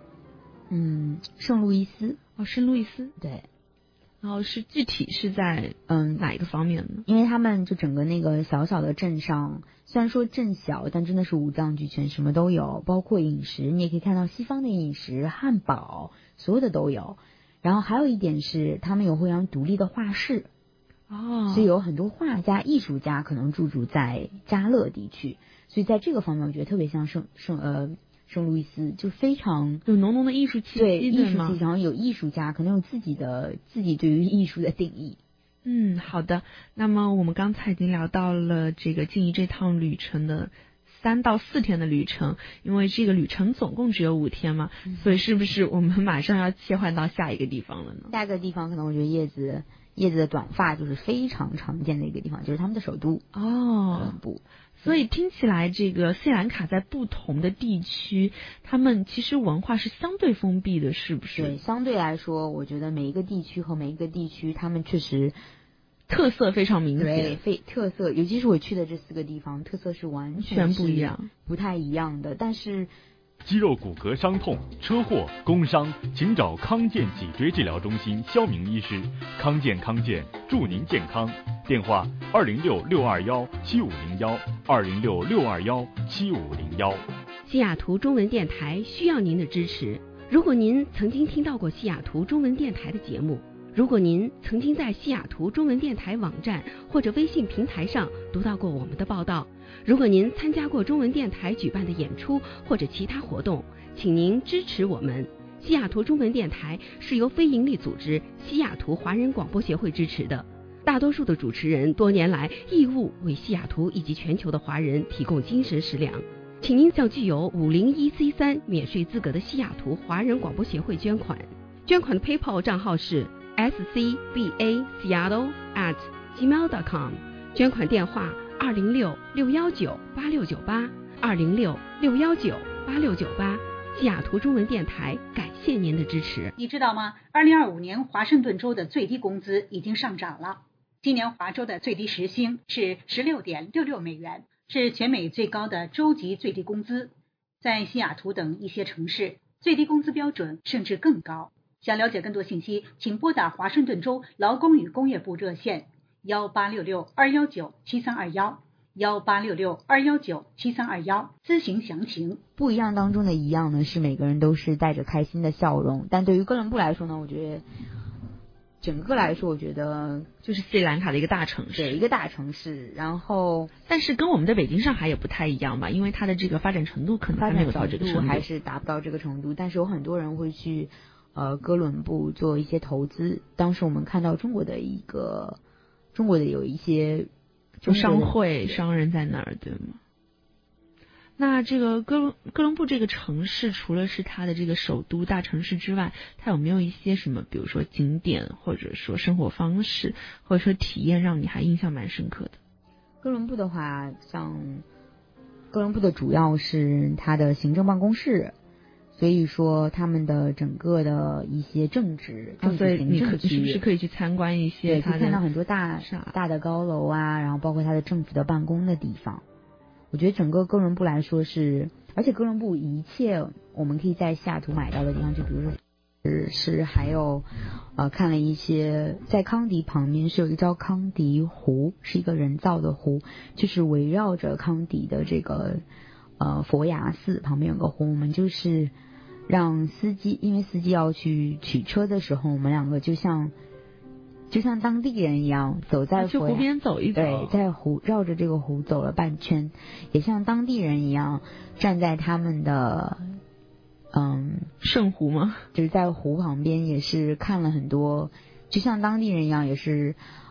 圣路易斯。 圣路易斯， 对。 然后具体是在哪一个方面呢？ 因为他们就整个那个小小的镇上，虽然说镇小，但真的是五脏俱全，什么都有，包括饮食，你也可以看到西方的饮食，汉堡，所有的都有。然后还有一点是，他们有非常独立的画室，所以有很多画家、艺术家可能驻在加勒地区，所以在这个方面，我觉得特别像圣路易斯，就非常有浓浓的艺术气息， 对艺术气息，然后有艺术家可能有自己对于艺术的定义。 好的。那么我们刚才已经聊到了这个静怡这趟旅程的3到4天的旅程，因为这个旅程总共只有5天嘛，所以是不是我们马上要切换到下一个地方了呢？ 下一个地方可能我觉得叶子的短发就是非常常见的一个地方，就是他们的首都哥伦布。 所以听起来这个斯里兰卡在不同的地区，他们其实文化是相对封闭的，是不是？ 对，相对来说，我觉得每一个地区和每一个地区，他们确实特色非常明显。 对，特色，尤其是我去的这4个地方，特色是完全不一样， 不太一样的。但是肌肉骨骼伤痛、车祸、工伤，请找康健脊椎治疗中心肖明医师。康健祝您健康。电话206-621-7501，206-621-7501。 西雅图中文电台需要您的支持。如果您曾经听到过西雅图中文电台的节目，如果您曾经在西雅图中文电台网站或者微信平台上读到过我们的报道，如果您参加过中文电台举办的演出或者其他活动，请您支持我们。西雅图中文电台是由非营利组织西雅图华人广播协会支持的，大多数的主持人多年来义务为西雅图以及全球的华人提供精神食粮，请您向具有501C3免税资格的西雅图华人广播协会捐款。捐款的 PayPal 账号是scbaseattle@gmail.com， 捐款电话206-619-8698 206-619-8698。西雅图中文电台感谢您的支持。 你知道吗？2025年华盛顿州的最低工资已经上涨了。今年华州的最低时薪是16.66美元，是全美最高的州级最低工资。在西雅图等一些城市，最低工资标准甚至更高。想了解更多信息，请拨打华盛顿州劳工与工业部热线1866-219-7321。1866-219-7321，咨询详情。 不一样当中的一样呢，是每个人都是带着开心的笑容。但对于哥伦布来说呢，我觉得整个来说，我觉得就是斯里兰卡的一个大城市， 对，一个大城市。然后， 但是跟我们的北京、上海也不太一样吧，因为它的这个发展程度可能还没有到这个程度， 还是达不到这个程度。但是有很多人会去哥伦布做一些投资。当时我们看到中国的有一些。 就商人在那儿，对吗？那这个哥伦布这个城市，除了是它的这个首都大城市之外，它有没有一些什么，比如说景点，或者说生活方式，或者说体验，让你还印象蛮深刻的？ 哥伦布的话，像哥伦布的主要是它的行政办公室， 所以说他们的整个的一些政治所以你是不是可以去参观一些它的， 可以看到很多大的高楼啊，然后包括它的政府的办公的地方。我觉得整个哥伦布来说是，而且哥伦布一切我们可以在西雅图买到的地方，就比如说是还有看了一些，在康迪旁边是有一个叫康迪湖，是一个人造的湖，就是围绕着康迪的这个佛牙寺旁边有个湖，我们就是让司机，因为司机要去取车的时候，我们两个就像当地人一样走在去湖边走一走， 对，在绕着这个湖走了半圈，也像当地人一样站在他们的圣湖吗？ 就是在湖旁边，也是看了很多，就像当地人一样，也是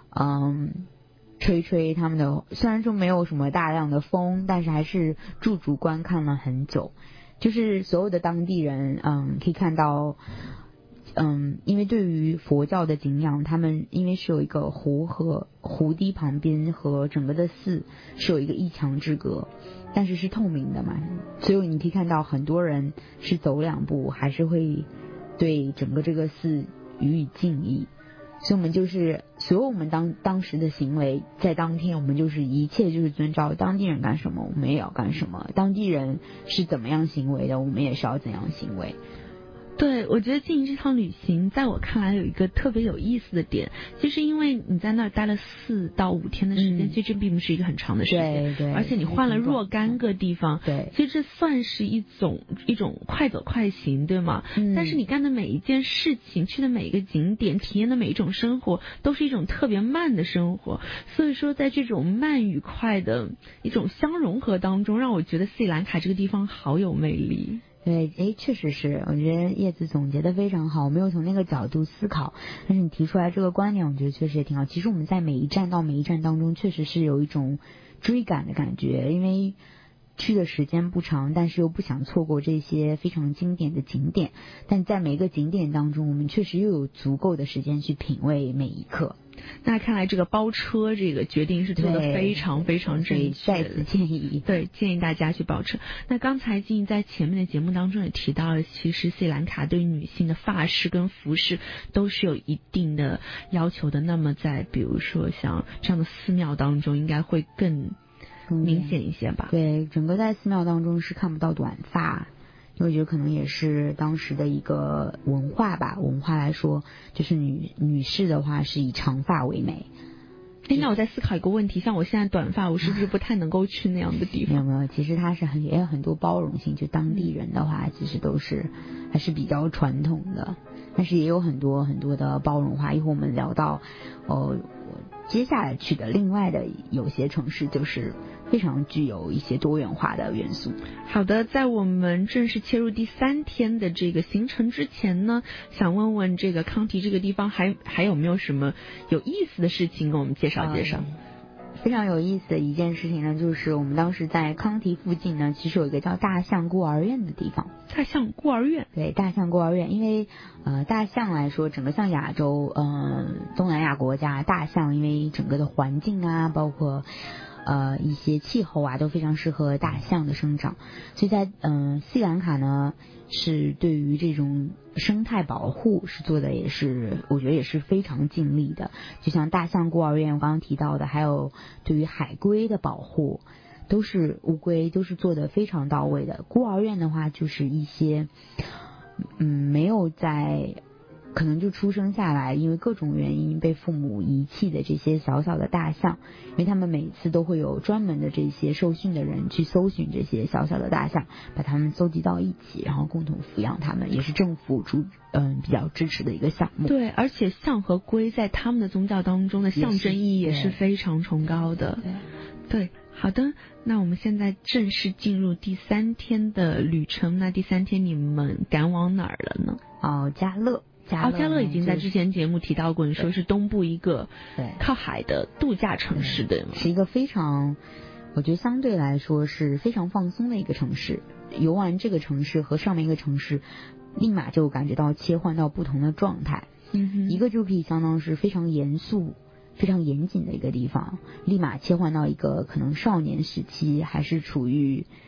吹他们的，虽然说没有什么大量的风，但是还是驻足观看了很久。就是所有的当地人可以看到因为对于佛教的敬仰，他们因为是有一个湖和湖堤旁边和整个的寺是有一个一墙之隔，但是是透明的嘛，所以你可以看到很多人是走两步还是会对整个这个寺予以敬意。所以我们就是所有我们当时的行为，在当天我们就是一切就是遵照当地人干什么我们也要干什么，当地人是怎么样行为的我们也是要怎样行为。 对，我觉得进行这趟旅行在我看来有一个特别有意思的点，就是因为你在那儿待了4到5天的时间，其实这并不是一个很长的时间， 对， 而且你换了若干个地方， 对， 其实这算是一种快走快行，对吗？但是你干的每一件事情，去的每一个景点，体验的每一种生活，都是一种特别慢的生活。所以说在这种慢与快的一种相融合当中，让我觉得斯里兰卡这个地方好有魅力。 对，确实是，我觉得叶子总结的非常好，我没有从那个角度思考，但是你提出来这个观点，我觉得确实也挺好。其实我们在每一站到每一站当中，确实是有一种追赶的感觉，因为去的时间不长，但是又不想错过这些非常经典的景点，但在每一个景点当中，我们确实又有足够的时间去品味每一刻。 那看来这个包车这个决定是做得非常非常正确， 再次建议大家去包车。那刚才静怡在前面的节目当中也提到了，其实斯里兰卡对女性的发饰跟服饰都是有一定的要求的，那么在比如说像这样的寺庙当中应该会更明显一些吧？ 对，整个在寺庙当中是看不到短发，我觉得可能也是当时的一个文化吧。文化来说，就是女士的话是以长发为美。 那我在思考一个问题，像我现在短发，我是不是不太能够去那样的地方？ 没有，其实它是也有很多包容性，就当地人的话，其实都是还是比较传统的，但是也有很多很多的包容化。一会儿我们聊到接下来去的另外的有些城市，就是非常具有一些多元化的元素。 好的，在我们正式切入第3天的这个行程之前呢，想问问这个康提这个地方还有没有什么有意思的事情跟我们介绍介绍？ 非常有意思的一件事情呢，就是我们当时在康提附近呢，其实有一个叫大象孤儿院的地方。 大象孤儿院？ 对，大象孤儿院，因为大象来说，整个像亚洲东南亚国家，大象因为整个的环境啊，包括一些气候啊，都非常适合大象的生长，所以在斯里兰卡呢，是对于这种生态保护是做的，也是我觉得也是非常尽力的。就像大象孤儿院我刚刚提到的，还有对于海龟的保护，都是乌龟都是做的非常到位的。孤儿院的话，就是一些没有在可能就出生下来因为各种原因被父母遗弃的这些小小的大象，因为他们每次都会有专门的这些受训的人去搜寻这些小小的大象，把它们搜集到一起，然后共同抚养它们，也是政府比较支持的一个项目。 对，而且象和龟在他们的宗教当中的象征意义也是非常崇高的。对，好的，那我们现在正式进入第3天的旅程。那第3天你们赶往哪儿了呢？ 加勒。 加勒已经在之前节目提到过，你说是东部一个靠海的度假城市，对吗？ 是一个非常，我觉得相对来说是非常放松的一个城市。游玩这个城市和上面一个城市，立马就感觉到切换到不同的状态。一个就可以相当是非常严肃、非常严谨的一个地方，立马切换到一个可能少年时期，还是处于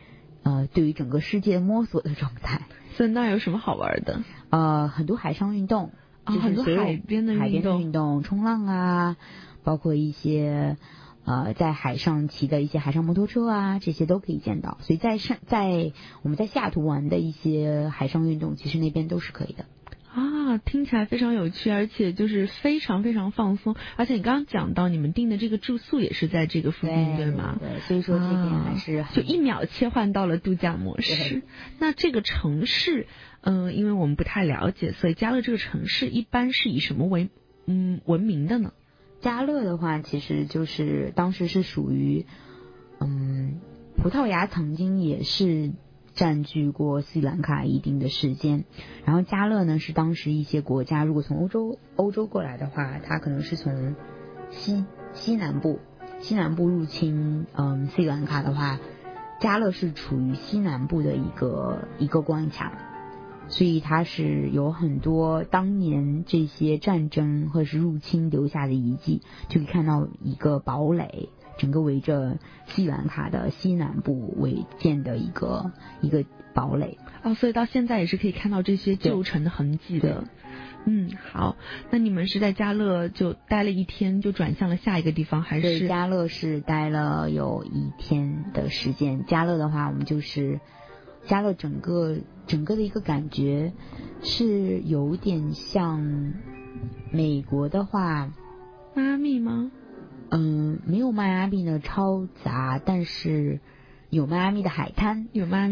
对于整个世界摸索的状态。 所以那有什么好玩的？ 很多海上运动，就是很多海边的运动，冲浪啊，包括一些在海上骑的一些海上摩托车啊，这些都可以见到。所以在我们在西雅图玩的一些海上运动，其实那边都是可以的。 听起来非常有趣，而且就是非常非常放松。而且你刚刚讲到你们订的这个住宿也是在这个附近，对吗？ 对，所以说这边还是就1秒切换到了度假模式。那这个城市，因为我们不太了解，所以加勒这个城市一般是以什么为闻名的呢？ 加勒的话，其实就是当时是属于葡萄牙曾经也是占据过斯里兰卡一定的时间，然后加勒呢是当时一些国家如果从欧洲过来的话，它可能是从西南部入侵斯里兰卡的话，加勒是处于西南部的一个关卡，所以它是有很多当年这些战争或者是入侵留下的遗迹，就可以看到一个堡垒，整个围着斯里兰卡的西南部为建的一个堡垒。 所以到现在也是可以看到这些旧城的痕迹的。好，那你们是在加勒就待了1天就转向了下一个地方，还是？ 对，加勒是待了有1天的时间。加勒的话，我们就是加勒整个的一个感觉是有点像美国的话， 迈阿密吗？ 没有迈阿密的超杂，但是有迈阿密的海滩，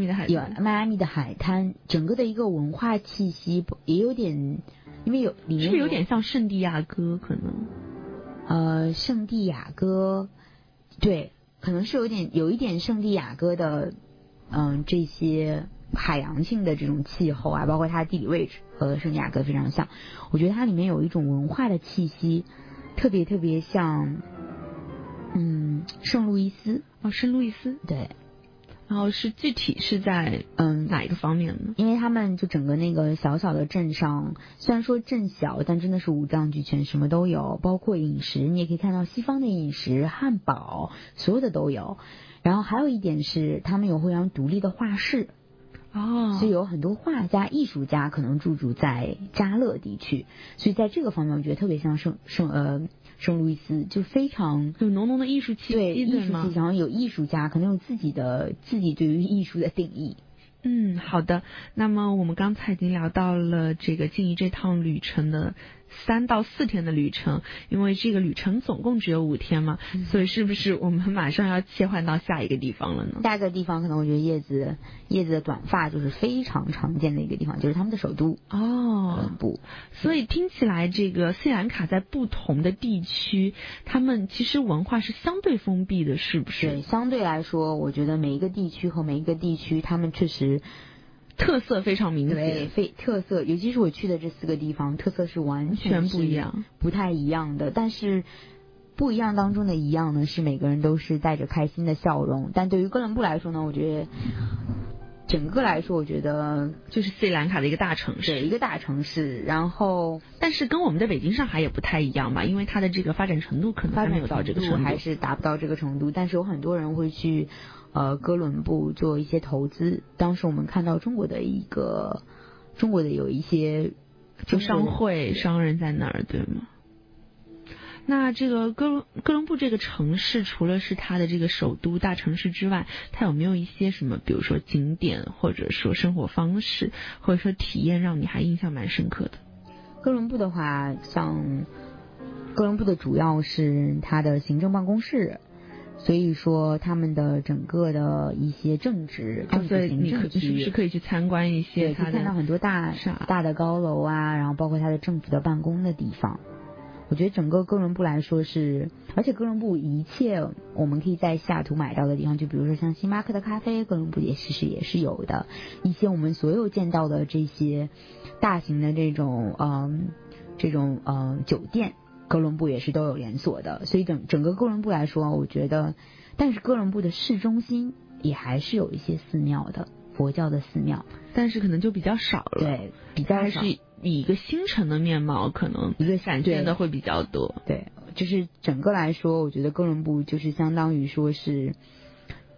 整个的一个文化气息也有点，因为里面是有点像圣地亚哥，可能圣地亚哥，对，可能是有一点圣地亚哥的这些海洋性的这种气候啊，包括它的地理位置和圣地亚哥非常像。我觉得它里面有一种文化的气息，特别特别像圣路易斯。 圣路易斯， 对。 然后是具体是在哪一个方面呢？ 因为他们就整个那个小小的镇上，虽然说镇小，但真的是五脏俱全，什么都有，包括饮食，你也可以看到西方的饮食，汉堡，所有的都有。然后还有一点是，他们有非常独立的画室。所以有很多画家、艺术家可能驻在加勒地区，所以在这个方面，我觉得特别像圣路易斯，就非常有浓浓的艺术气息， 对，艺术气息，然后有艺术家可能有自己对于艺术的定义。 好的。那么我们刚才已经聊到了这个静怡这趟旅程的3到4天的旅程，因为这个旅程总共只有5天嘛，所以是不是我们马上要切换到下一个地方了呢？ 下一个地方可能我觉得叶子的短发就是非常常见的一个地方，就是他们的首都哥伦布。 所以听起来这个斯里兰卡在不同的地区，他们其实文化是相对封闭的，是不是？ 对，相对来说，我觉得每一个地区和每一个地区，他们确实特色非常明显， 对，特色，尤其是我去的这4个地方，特色是完全不一样， 不太一样的。但是不一样当中的一样呢，是每个人都是带着开心的笑容。但对于哥伦布来说呢，我觉得整个来说，我觉得就是斯里兰卡的一个大城市， 对，一个大城市。然后， 但是跟我们的北京、上海也不太一样吧，因为它的这个发展程度可能还没有到这个程度， 还是达不到这个程度。但是有很多人会去哥伦布做一些投资。当时我们看到中国的有一些就商人在那儿，对吗？那这个哥伦布这个城市，除了是它的这个首都大城市之外，它有没有一些什么，比如说景点，或者说生活方式，或者说体验，让你还印象蛮深刻的？ 哥伦布的话，像哥伦布的主要是它的行政办公室，所以说他们的整个的一些政治行政区是不是可以去参观一些？ 可以看到很多大的高楼啊，然后包括它的政府的办公的地方。我觉得整个哥伦布来说是，而且哥伦布一切我们可以在西雅图买到的地方，就比如说像星巴克的咖啡，哥伦布也是有的。一些我们所有见到的这些大型的这种酒店，哥伦布也是都有连锁的。所以整个哥伦布来说，我觉得，但是哥伦布的市中心也还是有一些寺庙的，佛教的寺庙， 但是可能就比较少了。 对，比较少。 以一个新城的面貌，可能一个展现的会比较多。 对，就是整个来说，我觉得哥伦布就是相当于说是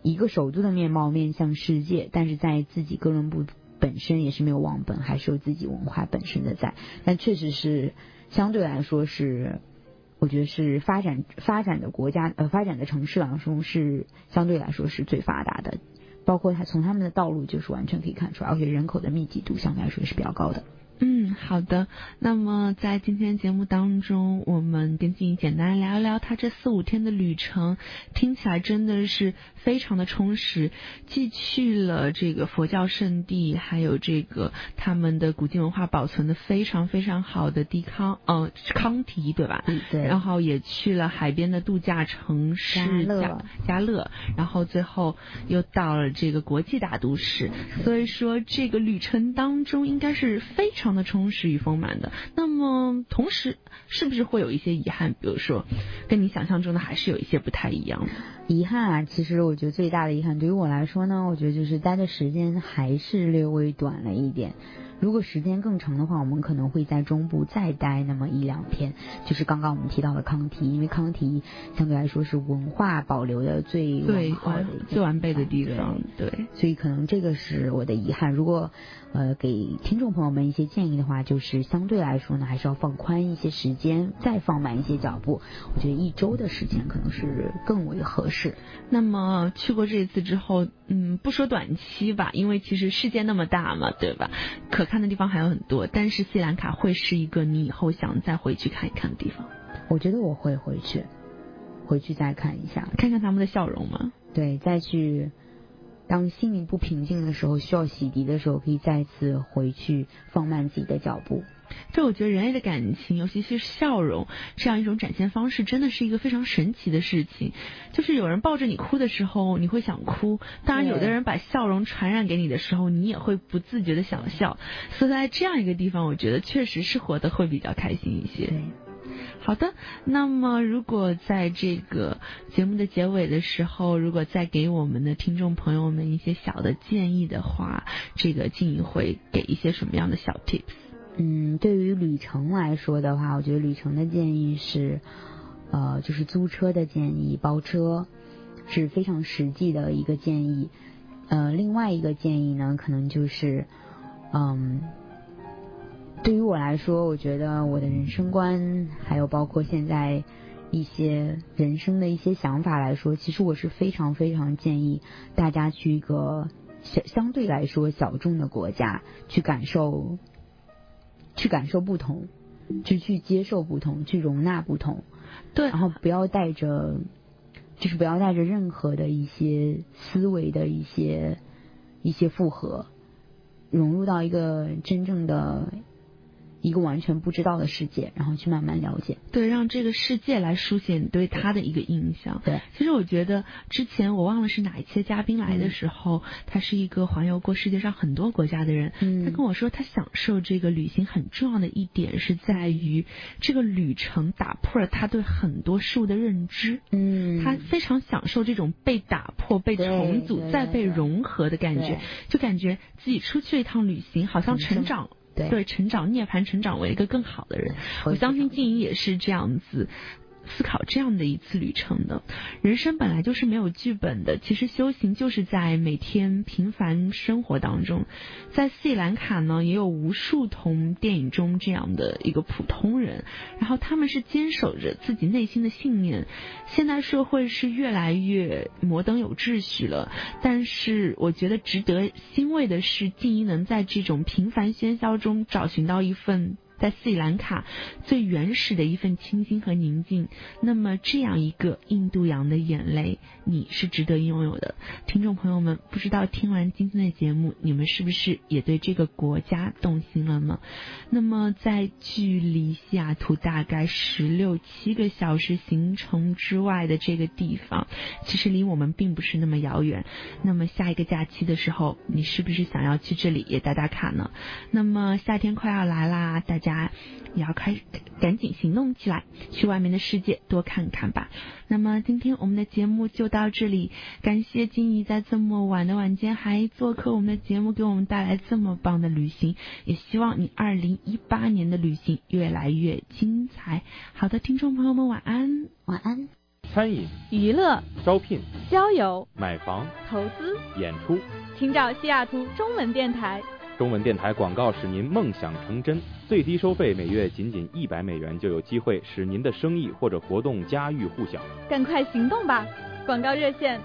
一个首都的面貌面向世界，但是在自己哥伦布本身也是没有忘本，还是有自己文化本身的在，但确实是相对来说是，我觉得是发展的国家发展的城市来说是相对来说是最发达的，包括从他们的道路就是完全可以看出来，而且人口的密集度相对来说是比较高的。 好的。那么在今天节目当中，我们跟静怡简单聊一聊他这4-5天的旅程，听起来真的是非常的充实，既去了这个佛教圣地，还有这个他们的古迹文化保存的非常非常好的康提，对吧？ 对。 然后也去了海边的度假城市嘉乐，然后最后又到了这个国际大都市，所以说这个旅程当中应该是非常的充实与丰满的。那么同时是不是会有一些遗憾，比如说跟你想象中的还是有一些不太一样的？ 遗憾啊，其实我觉得最大的遗憾对于我来说呢，我觉得就是待的时间还是略微短了一点。如果时间更长的话，我们可能会在中部再待那么1-2天，就是刚刚我们提到的康提，因为康提相对来说是文化保留的最完备的地方，对， 所以可能这个是我的遗憾。如果给听众朋友们一些建议的话，就是相对来说呢，还是要放宽一些时间，再放慢一些脚步。我觉得1周的时间可能是更为合适。 那么去过这一次之后，不说短期吧，因为其实世界那么大嘛，对吧？可看的地方还有很多，但是斯里兰卡会是一个你以后想再回去看一看的地方。 我觉得我会回去再看一下， 看看他们的笑容吗？ 对，再去当心灵不平静的时候，需要洗涤的时候，可以再次回去放慢自己的脚步。 就我觉得人类的感情，尤其是笑容这样一种展现方式，真的是一个非常神奇的事情。就是有人抱着你哭的时候，你会想哭；当然，有的人把笑容传染给你的时候，你也会不自觉的想笑。所以在这样一个地方，我觉得确实是活得会比较开心一些。 对。 好的，那么如果在这个节目的结尾的时候，如果再给我们的听众朋友们一些小的建议的话，这个静怡会给一些什么样的小 tips？ 对于旅程来说的话，我觉得旅程的建议是，就是租车的建议，包车是非常实际的一个建议。另外一个建议呢，可能就是，对于我来说，我觉得我的人生观，还有包括现在一些人生的一些想法来说，其实我是非常非常建议大家去一个相对来说小众的国家，去感受不同，去接受不同，去容纳不同。 对， 然后不要带着任何的一些思维的一些负荷，融入到一个真正的一个完全不知道的世界，然后去慢慢了解。 对，让这个世界来书写你对他的一个印象。 对， 其实我觉得之前我忘了是哪一期嘉宾来的时候，他是一个环游过世界上很多国家的人，他跟我说他享受这个旅行很重要的一点是在于这个旅程打破了他对很多事物的认知。他非常享受这种被打破、被重组、再被融合的感觉，就感觉自己出去一趟旅行好像成长。对，成长涅槃，成长为一个更好的人。我相信静怡也是这样子思考这样的一次旅程的。人生本来就是没有剧本的，其实修行就是在每天平凡生活当中。在斯里兰卡呢，也有无数同电影中这样的一个普通人，然后他们是坚守着自己内心的信念。现代社会是越来越摩登有秩序了，但是我觉得值得欣慰的是，静怡能在这种平凡喧嚣中找寻到一份在斯里兰卡最原始的一份清新和宁静。那么这样一个印度洋的眼泪，你是值得拥有的。听众朋友们，不知道听完今天的节目，你们是不是也对这个国家动心了呢？那么在距离西雅图大概16-17个小时行程之外的这个地方，其实离我们并不是那么遥远。那么下一个假期的时候，你是不是想要去这里也打打卡呢？那么夏天快要来啦，大家也要赶紧行动起来，去外面的世界多看看吧。那么今天我们的节目就到这里，感谢静怡在这么晚的晚间还做客我们的节目，给我们带来这么棒的旅行，也希望你2018年的旅行越来越精彩。好的，听众朋友们晚安。 晚安。 餐饮、 娱乐、 招聘、 交友、 买房、 投资、 演出， 请找西雅图中文电台。 中文电台广告使您梦想成真，最低收费每月仅$100就有机会使您的生意或者活动家喻户晓。 赶快行动吧！广告热线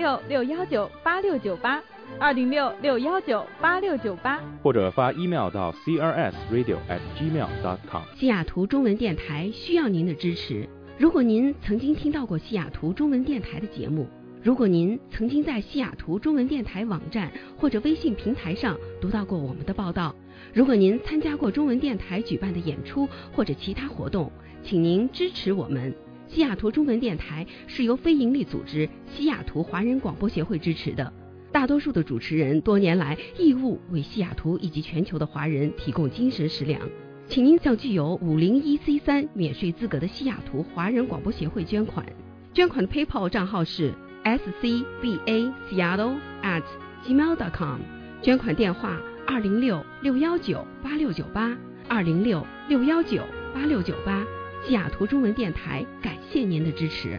206-619-8698，206-619-8698， 或者发 email 到 crsradio@gmail.com。 西雅图中文电台需要您的支持。如果您曾经听到过西雅图中文电台的节目，如果您曾经在西雅图中文电台网站或者微信平台上读到过我们的报道，如果您参加过中文电台举办的演出或者其他活动，请您支持我们。西雅图中文电台是由非营利组织西雅图华人广播协会支持的，大多数的主持人多年来义务为西雅图以及全球的华人提供精神食粮。请您向具有501C3免税资格的西雅图华人广播协会捐款，捐款的 PayPal 账号是scbaseattle@gmail.com， 捐款电话206-619-8698， 206-619-8698。西雅图中文电台感谢您的支持。